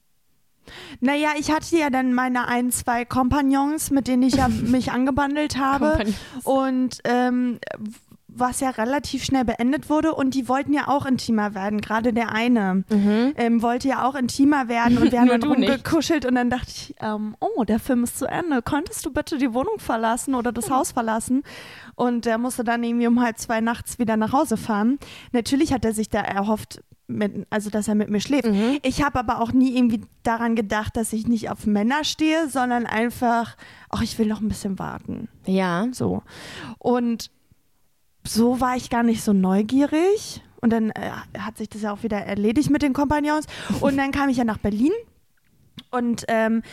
naja, ich hatte ja dann meine ein, zwei Kompagnons, mit denen ich ja mich angebandelt habe. Kompagnons. Und ähm, was ja relativ schnell beendet wurde und die wollten ja auch intimer werden. Gerade der eine Mhm. ähm, wollte ja auch intimer werden und wir haben Nur dann du nicht. rumgekuschelt und dann dachte ich, ähm, oh, der Film ist zu Ende. Könntest du bitte die Wohnung verlassen oder das Haus verlassen? Und der musste dann irgendwie um halb zwei nachts wieder nach Hause fahren. Natürlich hat er sich da erhofft, mit, also dass er mit mir schläft. Mhm. Ich habe aber auch nie irgendwie daran gedacht, dass ich nicht auf Männer stehe, sondern einfach, ach, ich will noch ein bisschen warten. Ja. So. Und so war ich gar nicht so neugierig. Und dann äh, hat sich das ja auch wieder erledigt mit den Kompagnons. Und dann kam ich ja nach Berlin. Und ähm,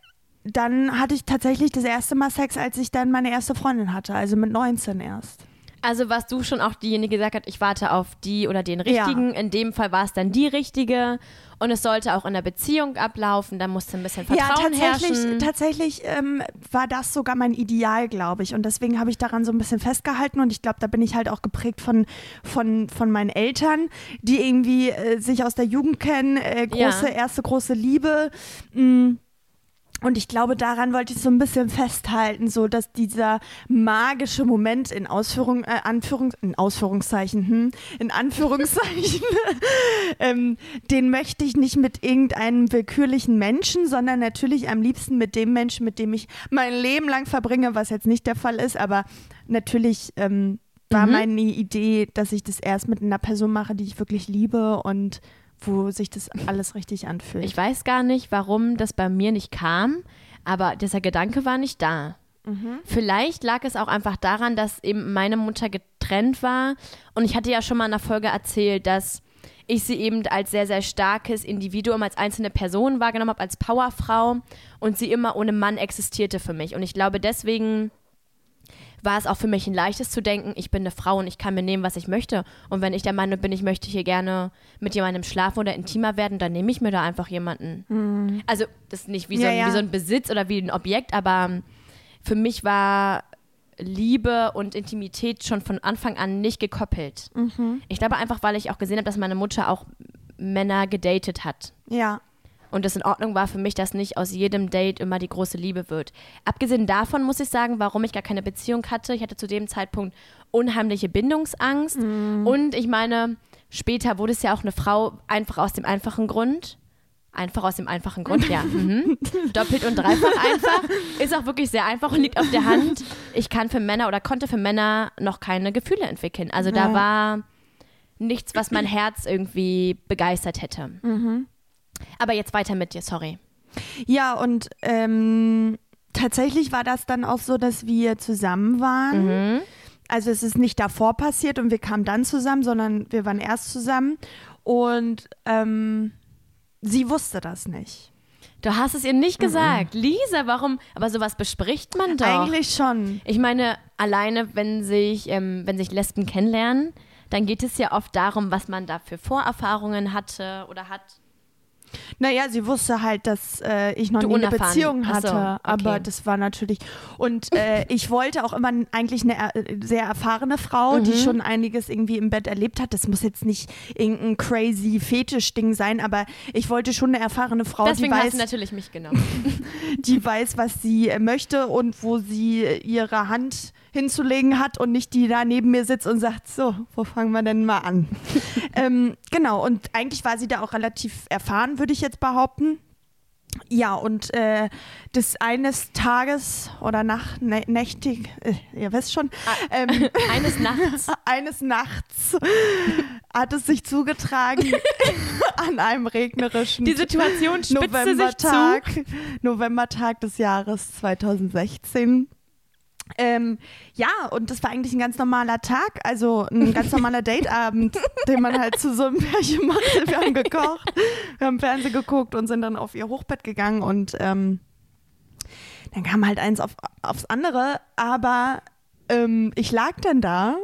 dann hatte ich tatsächlich das erste Mal Sex, als ich dann meine erste Freundin hatte. Also mit neunzehn erst. Also warst du schon auch diejenige, die gesagt hat, ich warte auf die oder den Richtigen. Ja. In dem Fall war es dann die Richtige. Und es sollte auch in der Beziehung ablaufen. Da musste ein bisschen Vertrauen ja, tatsächlich, herrschen. tatsächlich ähm, war das sogar mein Ideal, glaube ich. Und deswegen habe ich daran so ein bisschen festgehalten. Und ich glaube, da bin ich halt auch geprägt von, von, von meinen Eltern, die irgendwie äh, sich aus der Jugend kennen. Äh, große, Ja. erste große Liebe. Mm. Und ich glaube, daran wollte ich so ein bisschen festhalten, so dass dieser magische Moment in Ausführung, äh, Anführungs, in Ausführungszeichen, hm, in Anführungszeichen, ähm, den möchte ich nicht mit irgendeinem willkürlichen Menschen, sondern natürlich am liebsten mit dem Menschen, mit dem ich mein Leben lang verbringe, was jetzt nicht der Fall ist, aber natürlich ähm, war Mhm. meine Idee, dass ich das erst mit einer Person mache, die ich wirklich liebe und wo sich das alles richtig anfühlt. Ich weiß gar nicht, warum das bei mir nicht kam, aber dieser Gedanke war nicht da. Mhm. Vielleicht lag es auch einfach daran, dass eben meine Mutter getrennt war. Und ich hatte ja schon mal in einer Folge erzählt, dass ich sie eben als sehr, sehr starkes Individuum, als einzelne Person wahrgenommen habe, als Powerfrau und sie immer ohne Mann existierte für mich. Und ich glaube, deswegen war es auch für mich ein leichtes zu denken, ich bin eine Frau und ich kann mir nehmen, was ich möchte. Und wenn ich der Meinung bin, ich möchte hier gerne mit jemandem schlafen oder intimer werden, dann nehme ich mir da einfach jemanden. Mhm. Also das ist nicht wie so, Ja, ein, ja. wie so ein Besitz oder wie ein Objekt, aber für mich war Liebe und Intimität schon von Anfang an nicht gekoppelt. Mhm. Ich glaube einfach, weil ich auch gesehen habe, dass meine Mutter auch Männer gedatet hat. Ja. Und es in Ordnung war für mich, dass nicht aus jedem Date immer die große Liebe wird. Abgesehen davon muss ich sagen, warum ich gar keine Beziehung hatte. Ich hatte zu dem Zeitpunkt unheimliche Bindungsangst. Mhm. Und ich meine, später wurde es ja auch eine Frau, einfach aus dem einfachen Grund. Einfach aus dem einfachen Grund, ja. Mhm. Doppelt und dreifach einfach. Ist auch wirklich sehr einfach und liegt auf der Hand. ich kann für Männer oder konnte für Männer noch keine Gefühle entwickeln. Also da Ja. war nichts, was mein Herz irgendwie begeistert hätte. Mhm. Aber jetzt weiter mit dir, sorry. Ja, und ähm, tatsächlich war das dann auch so, dass wir zusammen waren. Mhm. Also es ist nicht davor passiert und wir kamen dann zusammen, sondern wir waren erst zusammen. Und ähm, sie wusste das nicht. Du hast es ihr nicht gesagt. Mhm. Lisa, warum? Aber sowas bespricht man doch. Eigentlich schon. Ich meine, alleine, wenn sich, ähm, wenn sich Lesben kennenlernen, dann geht es ja oft darum, was man da für Vorerfahrungen hatte oder hat. Naja, sie wusste halt, dass äh, ich noch Du nie eine unerfahren. Beziehung Ach so, hatte, okay. aber das war natürlich und äh, ich wollte auch immer eigentlich eine äh, sehr erfahrene Frau, Mhm. die schon einiges irgendwie im Bett erlebt hat. Das muss jetzt nicht irgendein crazy Fetisch-Ding sein, aber ich wollte schon eine erfahrene Frau, Deswegen die hast weiß, du natürlich mich genommen. die weiß, was sie äh, möchte und wo sie äh, ihre Hand hinzulegen hat und nicht die da neben mir sitzt und sagt, so, wo fangen wir denn mal an? ähm, genau, und eigentlich war sie da auch relativ erfahren, würde ich jetzt behaupten. Ja, und äh, des eines Tages oder nach, nä nächtig, äh, ihr wisst schon, ähm, Eines Nachts. eines Nachts hat es sich zugetragen an einem regnerischen Die Situation spitzte sich zu. Novembertag, Novembertag des Jahres zweitausendsechzehn. Ähm, ja, und das war eigentlich ein ganz normaler Tag, also ein ganz normaler Dateabend, den man halt zu so einem Pärchen macht. Wir haben gekocht, wir haben Fernsehen geguckt und sind dann auf ihr Hochbett gegangen und ähm, dann kam halt eins auf, aufs andere, aber ähm, ich lag dann da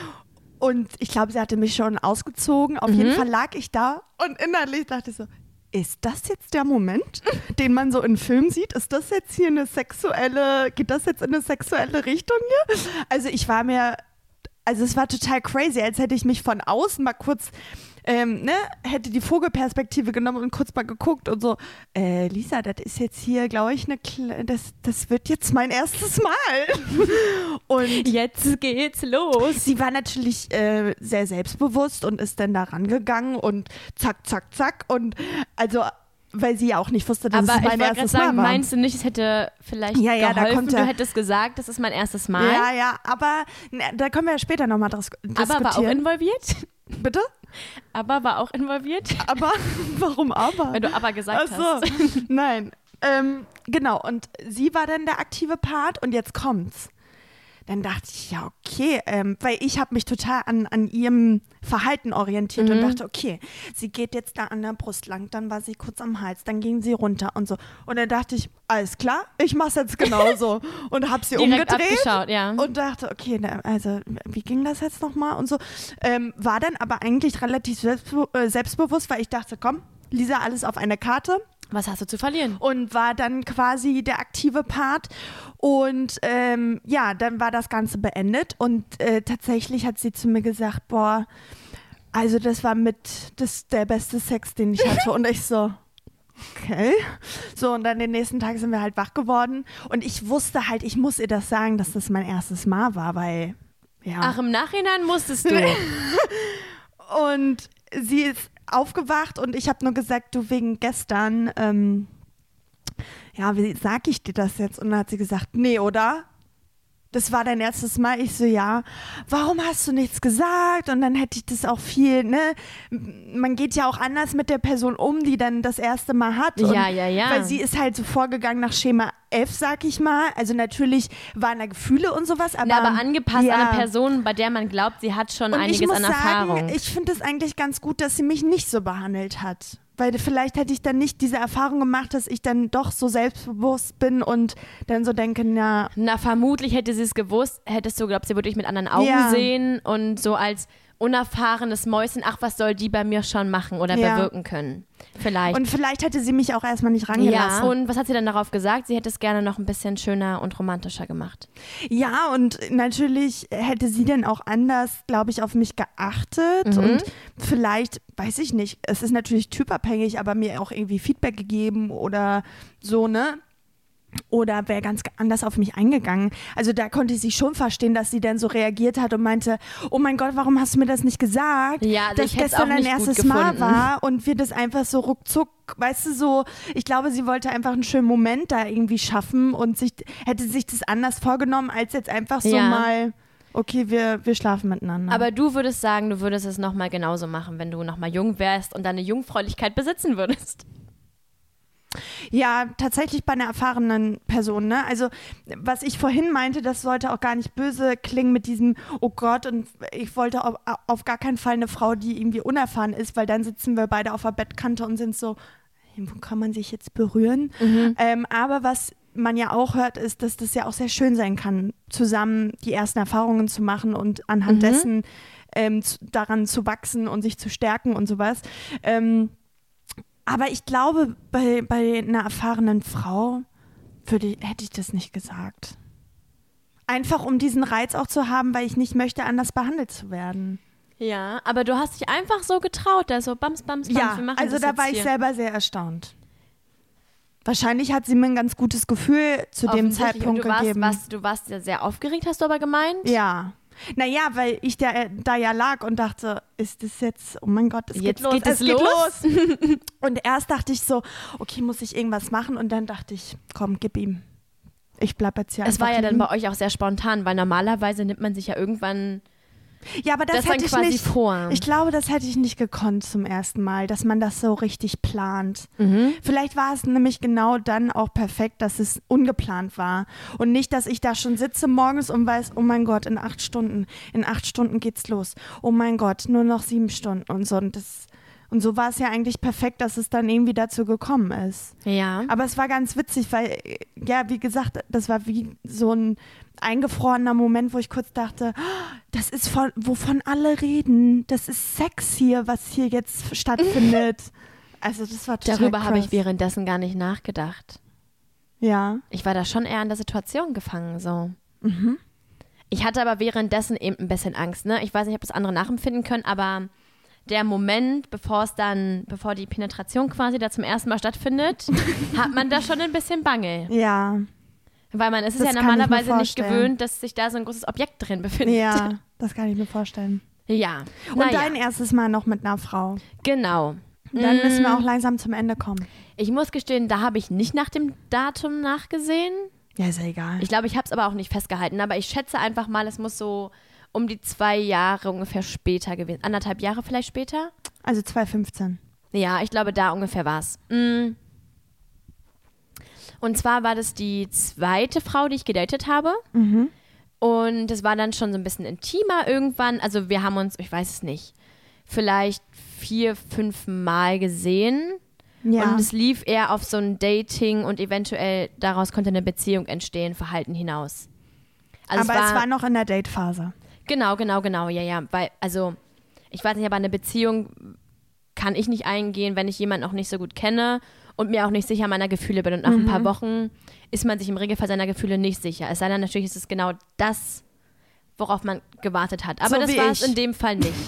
und ich glaube, sie hatte mich schon ausgezogen. Auf Mhm. jeden Fall lag ich da und innerlich dachte ich so, ist das jetzt der Moment, den man so in Filmen sieht? Ist das jetzt hier eine sexuelle, geht das jetzt in eine sexuelle Richtung hier? Also ich war mir, also es war total crazy, als hätte ich mich von außen mal kurz, ähm, ne, hätte die Vogelperspektive genommen und kurz mal geguckt und so, äh, Lisa, das ist jetzt hier, glaube ich, eine, Kle das, das wird jetzt mein erstes Mal. Und Jetzt geht's los. sie war natürlich äh, sehr selbstbewusst und ist dann da rangegangen und zack, zack, zack. Und also, weil sie ja auch nicht wusste, dass Aber es ich mein wollte gerade erstes sagen, Mal war. meinst du nicht, es hätte vielleicht Ja, ja, da geholfen, kommt du er- hättest gesagt, das ist mein erstes Mal? Ja, ja, aber ne, da können wir ja später nochmal diskutieren. Aber war auch involviert? Bitte? Aber war auch involviert? Aber, warum aber? Weil du aber gesagt Ach so, hast. nein. Ähm, genau, und sie war dann der aktive Part und jetzt kommt's. Dann dachte ich, ja, okay, ähm, weil ich habe mich total an, an ihrem Verhalten orientiert Mhm. und dachte, okay, sie geht jetzt da an der Brust lang, dann war sie kurz am Hals, dann ging sie runter und so. Und dann dachte ich, alles klar, ich mach's jetzt genauso. Und habe sie Direkt umgedreht abgeschaut, ja. und dachte, okay, na, also wie ging das jetzt nochmal und so. Ähm, war dann aber eigentlich relativ selbstbe äh, selbstbewusst, weil ich dachte, komm, Lisa, alles auf eine Karte. Was hast du zu verlieren? Und war dann quasi der aktive Part. Und ähm, ja, dann war das Ganze beendet. Und äh, tatsächlich hat sie zu mir gesagt, boah, also das war mit das der beste Sex, den ich hatte. Und ich so, okay. So, und dann den nächsten Tag sind wir halt wach geworden. Und ich wusste halt, ich muss ihr das sagen, dass das mein erstes Mal war, weil, ja. Ach, im Nachhinein musstest du. Und sie ist aufgewacht und ich habe nur gesagt, du, wegen gestern, ähm, ja, wie sag ich dir das jetzt? Und dann hat sie gesagt, nee, oder? Das war dein erstes Mal. Ich so, ja. Warum hast du nichts gesagt? Und dann hätte ich das auch viel, ne? Man geht ja auch anders mit der Person um, die dann das erste Mal hat. Und Ja, ja, ja. Weil sie ist halt so vorgegangen nach Schema F, sag ich mal. Also natürlich waren da Gefühle und sowas, aber... Na, aber angepasst ja. an eine Person, bei der man glaubt, sie hat schon Und einiges ich muss an sagen, Erfahrung. ich finde es eigentlich ganz gut, dass sie mich nicht so behandelt hat. Weil vielleicht hätte ich dann nicht diese Erfahrung gemacht, dass ich dann doch so selbstbewusst bin und dann so denke, na, Na, vermutlich hätte sie es gewusst, hättest du geglaubt, sie würde dich mit anderen Augen Ja. sehen und so als unerfahrenes Mäuschen, ach, was soll die bei mir schon machen oder Ja. bewirken können. Vielleicht. und vielleicht hätte sie mich auch erstmal nicht ja, rangelassen. und was hat sie dann darauf gesagt? Sie hätte es gerne noch ein bisschen schöner und romantischer gemacht. Ja, und natürlich hätte sie dann auch anders, glaube ich, auf mich geachtet Mhm. und vielleicht, weiß ich nicht, es ist natürlich typabhängig, aber mir auch irgendwie Feedback gegeben oder so, ne? oder wäre ganz anders auf mich eingegangen. Also da konnte ich sie schon verstehen, dass sie dann so reagiert hat und meinte, oh mein Gott, warum hast du mir das nicht gesagt, ja, also dass gestern dein erstes Mal war und wir das einfach so ruckzuck, weißt du, so, ich glaube, sie wollte einfach einen schönen Moment da irgendwie schaffen und sich, hätte sich das anders vorgenommen, als jetzt einfach so ja. mal... Okay, wir, wir schlafen miteinander. Aber du würdest sagen, du würdest es nochmal genauso machen, wenn du nochmal jung wärst und deine Jungfräulichkeit besitzen würdest. Ja, tatsächlich bei einer erfahrenen Person, ne? Also, was ich vorhin meinte, das sollte auch gar nicht böse klingen mit diesem, oh Gott, und ich wollte auf, auf gar keinen Fall eine Frau, die irgendwie unerfahren ist, weil dann sitzen wir beide auf der Bettkante und sind so, wo kann man sich jetzt berühren? Mhm. Ähm, aber was man ja auch hört, ist, dass das ja auch sehr schön sein kann, zusammen die ersten Erfahrungen zu machen und anhand mhm. dessen ähm, zu, daran zu wachsen und sich zu stärken und sowas. Ähm, aber ich glaube, bei, bei einer erfahrenen Frau würde, hätte ich das nicht gesagt. Einfach um diesen Reiz auch zu haben, weil ich nicht möchte, anders behandelt zu werden. Ja, aber du hast dich einfach so getraut, da so bams, bams, bams, ja, wir machen also das da jetzt war hier. Ich selber sehr erstaunt. Wahrscheinlich hat sie mir ein ganz gutes Gefühl zu dem Zeitpunkt du warst, gegeben. Was, du warst ja sehr aufgeregt, hast du aber gemeint? Ja. Naja, weil ich da, da ja lag und dachte, ist das jetzt, oh mein Gott, es jetzt geht los. Geht es, es los. Geht los. Und erst dachte ich so, okay, muss ich irgendwas machen? Und dann dachte ich, komm, gib ihm. Ich bleib jetzt hier Es einfach war ja liegen. dann bei euch auch sehr spontan, weil normalerweise nimmt man sich ja irgendwann ja, aber das, das hätte ich quasi nicht vor. Ich glaube, das hätte ich nicht gekonnt zum ersten Mal, dass man das so richtig plant. Mhm. Vielleicht war es nämlich genau dann auch perfekt, dass es ungeplant war und nicht, dass ich da schon sitze morgens und weiß, oh mein Gott, in acht Stunden, in acht Stunden geht's los. Oh mein Gott, nur noch sieben Stunden und so. Und, das, und so war es ja eigentlich perfekt, dass es dann irgendwie dazu gekommen ist. Ja. Aber es war ganz witzig, weil, ja, wie gesagt, das war wie so ein eingefrorener Moment, wo ich kurz dachte, oh, das ist von, wovon alle reden. Das ist Sex hier, was hier jetzt stattfindet. Also das war total Darüber krass. habe ich währenddessen gar nicht nachgedacht. Ja. Ich war da schon eher an der Situation gefangen, so. Mhm. Ich hatte aber währenddessen eben ein bisschen Angst, ne? Ich weiß nicht, ob das andere nachempfinden können, aber der Moment, bevor es dann, bevor die Penetration quasi da zum ersten Mal stattfindet, hat man da schon ein bisschen Bange. Ja. Weil man ist es Das ja kann ich mir normalerweise nicht vorstellen. gewöhnt, dass sich da so ein großes Objekt drin befindet. Ja, das kann ich mir vorstellen. Ja. Und naja. dein erstes Mal noch mit einer Frau. Genau. Dann Mm. müssen wir auch langsam zum Ende kommen. Ich muss gestehen, da habe ich nicht nach dem Datum nachgesehen. Ja, ist ja egal. Ich glaube, ich habe es aber auch nicht festgehalten. Aber ich schätze einfach mal, es muss so um die zwei Jahre ungefähr später gewesen. Anderthalb Jahre vielleicht später? Also zwanzig fünfzehn. Ja, ich glaube, da ungefähr war es. Mm. Und zwar war das die zweite Frau, die ich gedatet habe. Mhm. Und es war dann schon so ein bisschen intimer irgendwann. Also wir haben uns, ich weiß es nicht, vielleicht vier, fünf Mal gesehen. Ja. Und es lief eher auf so ein Dating und eventuell daraus konnte eine Beziehung entstehen, Verhalten hinaus. Also aber es war, es war noch in der Date-Phase. Genau, genau, genau, ja, ja. Weil, also, ich weiß nicht, aber eine Beziehung kann ich nicht eingehen, wenn ich jemanden noch nicht so gut kenne und mir auch nicht sicher meiner Gefühle bin. Und nach Mhm. ein paar Wochen ist man sich im Regelfall seiner Gefühle nicht sicher. Es sei denn, natürlich ist es genau das, worauf man gewartet hat. Aber So das wie war es ich. in dem Fall nicht.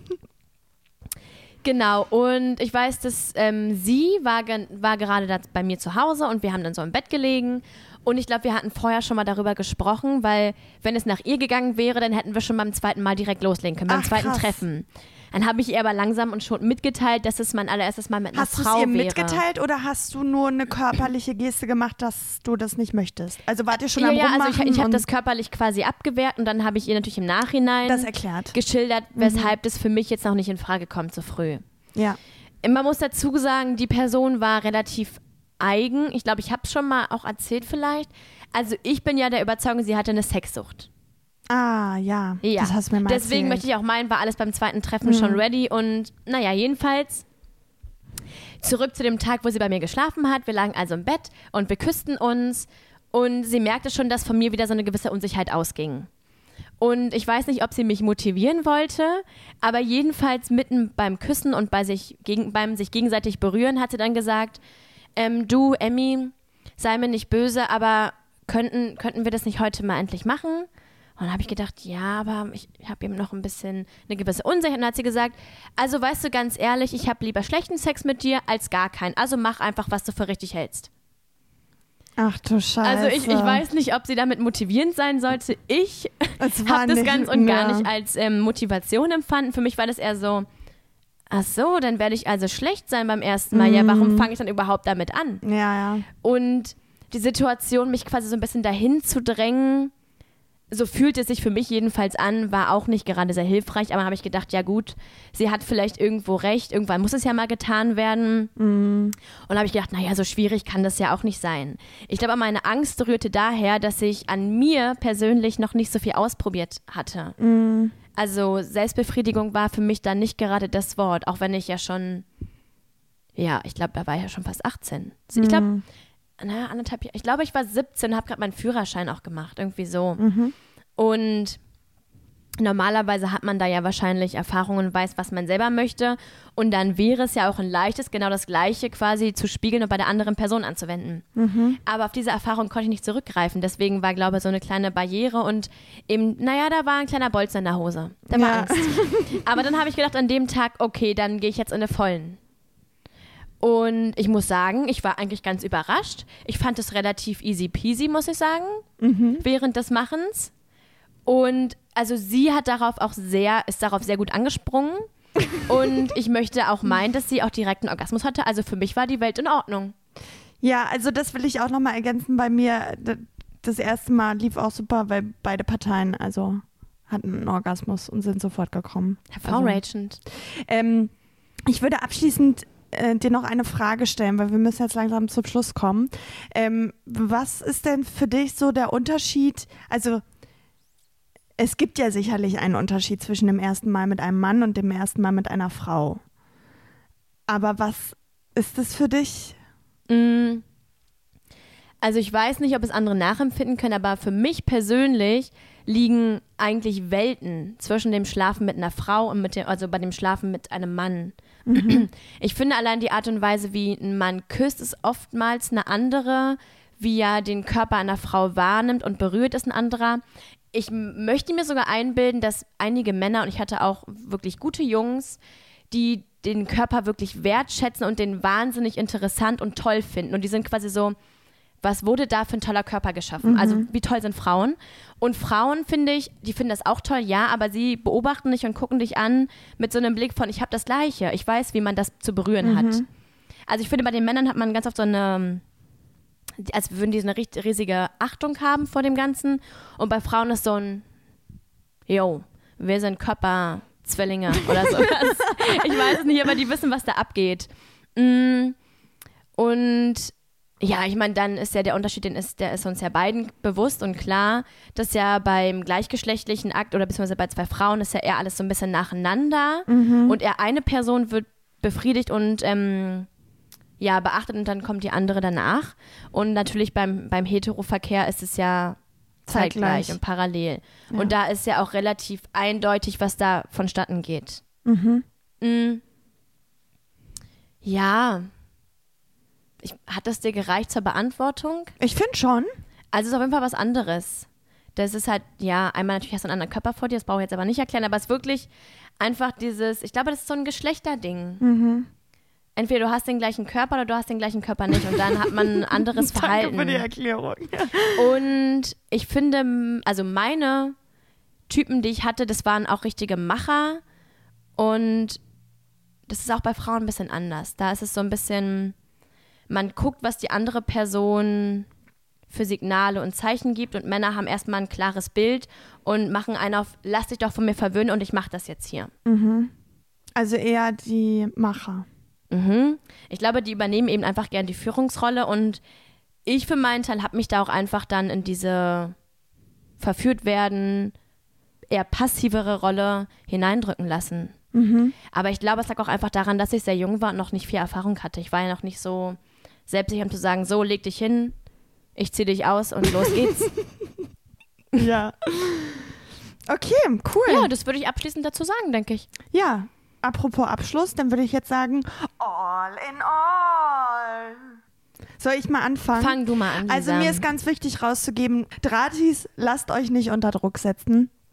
Genau, und ich weiß, dass ähm, sie war, ge- war gerade da bei mir zu Hause und wir haben dann so im Bett gelegen. Und ich glaube, wir hatten vorher schon mal darüber gesprochen, weil wenn es nach ihr gegangen wäre, dann hätten wir schon beim zweiten Mal direkt loslegen können, beim Ach, zweiten krass. Treffen. Dann habe ich ihr aber langsam und schon mitgeteilt, dass es mein allererstes Mal mit einer Hast du es Frau ihr wäre. mitgeteilt oder hast du nur eine körperliche Geste gemacht, dass du das nicht möchtest? Also wart ihr schon Ja, am ja, also Rummachen ich, ich habe und das körperlich quasi abgewehrt und dann habe ich ihr natürlich im Nachhinein das erklärt? geschildert, weshalb das für mich jetzt noch nicht in Frage kommt so früh. Ja. Man muss dazu sagen, die Person war relativ eigen. Ich glaube, ich habe es schon mal auch erzählt vielleicht. Also ich bin ja der Überzeugung, sie hatte eine Sexsucht. Ah, ja. Ja, Das hast du mir mal deswegen erzählt. möchte ich auch meinen, war alles beim zweiten Treffen Mhm. schon ready. Und naja, jedenfalls zurück zu dem Tag, wo sie bei mir geschlafen hat. Wir lagen also im Bett und wir küssten uns. Und sie merkte schon, dass von mir wieder so eine gewisse Unsicherheit ausging. Und ich weiß nicht, ob sie mich motivieren wollte, aber jedenfalls mitten beim Küssen und bei sich gegen, beim sich gegenseitig berühren hat sie dann gesagt, ähm, du, Emmy, sei mir nicht böse, aber könnten, könnten wir das nicht heute mal endlich machen? Und dann habe ich gedacht, ja, aber ich habe eben noch ein bisschen eine gewisse Unsicherheit. Und dann hat sie gesagt, also weißt du, ganz ehrlich, ich habe lieber schlechten Sex mit dir als gar keinen. Also mach einfach, was du für richtig hältst. Ach du Scheiße. Also ich, ich weiß nicht, ob sie damit motivierend sein sollte. Ich Es war habe das nicht- ganz und gar ja. nicht als ähm, Motivation empfunden. Für mich war das eher so, ach so, dann werde ich also schlecht sein beim ersten Mal. Ja, warum fange ich dann überhaupt damit an? Ja, ja. Und die Situation, mich quasi so ein bisschen dahin zu drängen, so fühlt es sich für mich jedenfalls an, war auch nicht gerade sehr hilfreich. Aber habe ich gedacht, ja gut, sie hat vielleicht irgendwo recht. Irgendwann muss es ja mal getan werden. Mhm. Und habe ich gedacht, naja, so schwierig kann das ja auch nicht sein. Ich glaube, meine Angst rührte daher, dass ich an mir persönlich noch nicht so viel ausprobiert hatte. Mhm. Also Selbstbefriedigung war für mich dann nicht gerade das Wort, auch wenn ich ja schon, ja, ich glaube, da war ich ja schon fast achtzehn. Ich glaube, Mhm. naja, anderthalb Jahre, ich glaube, ich war siebzehn, habe gerade meinen Führerschein auch gemacht, irgendwie so. Mhm. Und normalerweise hat man da ja wahrscheinlich Erfahrungen und weiß, was man selber möchte. Und dann wäre es ja auch ein leichtes, genau das Gleiche quasi zu spiegeln und bei der anderen Person anzuwenden. Mhm. Aber auf diese Erfahrung konnte ich nicht zurückgreifen. Deswegen war, glaube ich, so eine kleine Barriere und eben, naja, da war ein kleiner Bolzen in der Hose. Da war Ja. Angst. Aber dann habe ich gedacht, an dem Tag, okay, dann gehe ich jetzt in eine Vollen. Und ich muss sagen, ich war eigentlich ganz überrascht. Ich fand es relativ easy peasy, muss ich sagen, Mhm. während des Machens. Und also sie hat darauf auch sehr, ist darauf sehr gut angesprungen. Und ich möchte auch meinen, dass sie auch direkt einen Orgasmus hatte. Also für mich war die Welt in Ordnung. Ja, also das will ich auch nochmal ergänzen. Bei mir, d- das erste Mal lief auch super, weil beide Parteien also hatten einen Orgasmus und sind sofort gekommen. Hervorragend. Also, ähm, ich würde abschließend äh, dir noch eine Frage stellen, weil wir müssen jetzt langsam zum Schluss kommen. Ähm, was ist denn für dich so der Unterschied? Also es gibt ja sicherlich einen Unterschied zwischen dem ersten Mal mit einem Mann und dem ersten Mal mit einer Frau. Aber was ist das für dich? Mm. Also ich weiß nicht, ob es andere nachempfinden können, aber für mich persönlich liegen eigentlich Welten zwischen dem Schlafen mit einer Frau und mit dem, also bei dem Schlafen mit einem Mann. Mhm. Ich finde allein die Art und Weise, wie ein Mann küsst, ist oftmals eine andere. Wie er den Körper einer Frau wahrnimmt und berührt, ist ein anderer. Ich m- möchte mir sogar einbilden, dass einige Männer, und ich hatte auch wirklich gute Jungs, die den Körper wirklich wertschätzen und den wahnsinnig interessant und toll finden. Und die sind quasi so, was wurde da für ein toller Körper geschaffen? Mhm. Also wie toll sind Frauen? Und Frauen, finde ich, die finden das auch toll, ja, aber sie beobachten dich und gucken dich an mit so einem Blick von, ich habe das Gleiche, ich weiß, wie man das zu berühren Mhm. hat. Also ich finde, bei den Männern hat man ganz oft so eine, als würden die so eine richt- riesige Achtung haben vor dem Ganzen. Und bei Frauen ist so ein, yo, wir sind Körperzwillinge oder sowas. Ich weiß es nicht, aber die wissen, was da abgeht. Mm. Und ja, ich meine, dann ist ja der Unterschied, den ist, der ist uns ja beiden bewusst und klar, dass ja beim gleichgeschlechtlichen Akt oder beziehungsweise bei zwei Frauen ist ja eher alles so ein bisschen nacheinander Mhm. und eher eine Person wird befriedigt und ähm, ja, beachtet und dann kommt die andere danach. Und natürlich beim, beim Heteroverkehr ist es ja zeitgleich, Zeitgleich. und parallel. Ja. Und da ist ja auch relativ eindeutig, was da vonstatten geht. Mhm. Mm. Ja. Ich, hat das dir gereicht zur Beantwortung? Ich finde schon. Also es ist auf jeden Fall was anderes. Das ist halt, ja, einmal natürlich hast du einen anderen Körper vor dir, das brauche ich jetzt aber nicht erklären, aber es ist wirklich einfach dieses, ich glaube, das ist so ein Geschlechterding. Mhm. Entweder du hast den gleichen Körper oder du hast den gleichen Körper nicht und dann hat man ein anderes Verhalten. Danke für die Erklärung. Und ich finde, also meine Typen, die ich hatte, das waren auch richtige Macher und das ist auch bei Frauen ein bisschen anders. Da ist es so ein bisschen, man guckt, was die andere Person für Signale und Zeichen gibt und Männer haben erstmal ein klares Bild und machen einen auf, lass dich doch von mir verwöhnen und ich mache das jetzt hier. Mhm. Also eher die Macher. Mhm. Ich glaube, die übernehmen eben einfach gern die Führungsrolle und ich für meinen Teil habe mich da auch einfach dann in diese verführt werden, eher passivere Rolle hineindrücken lassen. Mhm. Aber ich glaube, es lag auch einfach daran, dass ich sehr jung war und noch nicht viel Erfahrung hatte. Ich war ja noch nicht so selbstsicher, um zu sagen, so, leg dich hin, ich zieh dich aus und los geht's. Ja. Okay, cool. Ja, das würde ich abschließend dazu sagen, denke ich. Ja, apropos Abschluss, dann würde ich jetzt sagen, all in all. Soll ich mal anfangen? Fang du mal an. Also Lisa. mir ist ganz wichtig rauszugeben, Drahtis, lasst euch nicht unter Druck setzen.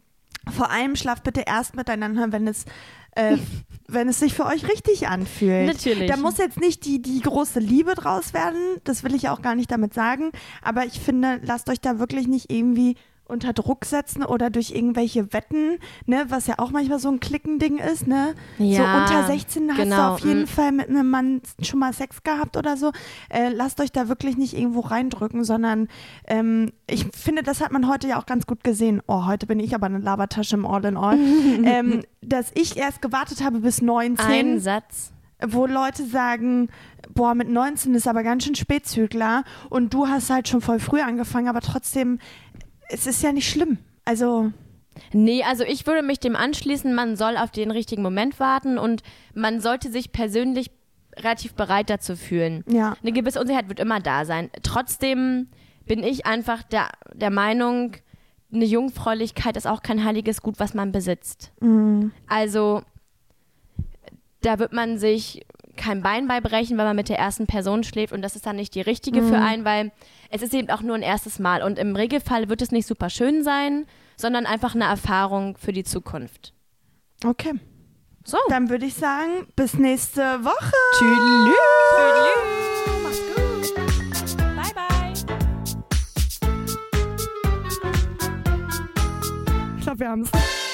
vor allem schlaft bitte erst miteinander, wenn es, äh, wenn es sich für euch richtig anfühlt. Natürlich. Da muss jetzt nicht die, die große Liebe draus werden, das will ich auch gar nicht damit sagen, aber ich finde, lasst euch da wirklich nicht irgendwie unter Druck setzen oder durch irgendwelche Wetten, ne, was ja auch manchmal so ein Klickending ist, ne? Ja, so unter sechzehn hast genau. du auf jeden mm. Fall mit einem Mann schon mal Sex gehabt oder so. Äh, lasst euch da wirklich nicht irgendwo reindrücken, sondern ähm, ich finde, das hat man heute ja auch ganz gut gesehen. Oh, heute bin ich aber eine Labertasche im All in All. ähm, dass ich erst gewartet habe bis neunzehn. Ein Satz. Wo Leute sagen, boah, mit neunzehn ist aber ganz schön Spätzügler und du hast halt schon voll früh angefangen, aber trotzdem, es ist ja nicht schlimm. Also Nee, also ich würde mich dem anschließen, man soll auf den richtigen Moment warten und man sollte sich persönlich relativ bereit dazu fühlen. ja. Eine gewisse Unsicherheit wird immer da sein. Trotzdem bin ich einfach der, der Meinung, eine Jungfräulichkeit ist auch kein heiliges Gut, was man besitzt. Mhm. Also da wird man sich kein Bein beibrechen, wenn man mit der ersten Person schläft und das ist dann nicht die richtige Mhm. für einen, weil es ist eben auch nur ein erstes Mal und im Regelfall wird es nicht super schön sein, sondern einfach eine Erfahrung für die Zukunft. Okay. So. Dann würde ich sagen, bis nächste Woche. Tschüss. Mach's gut. Bye, bye. Ich glaube, wir haben es.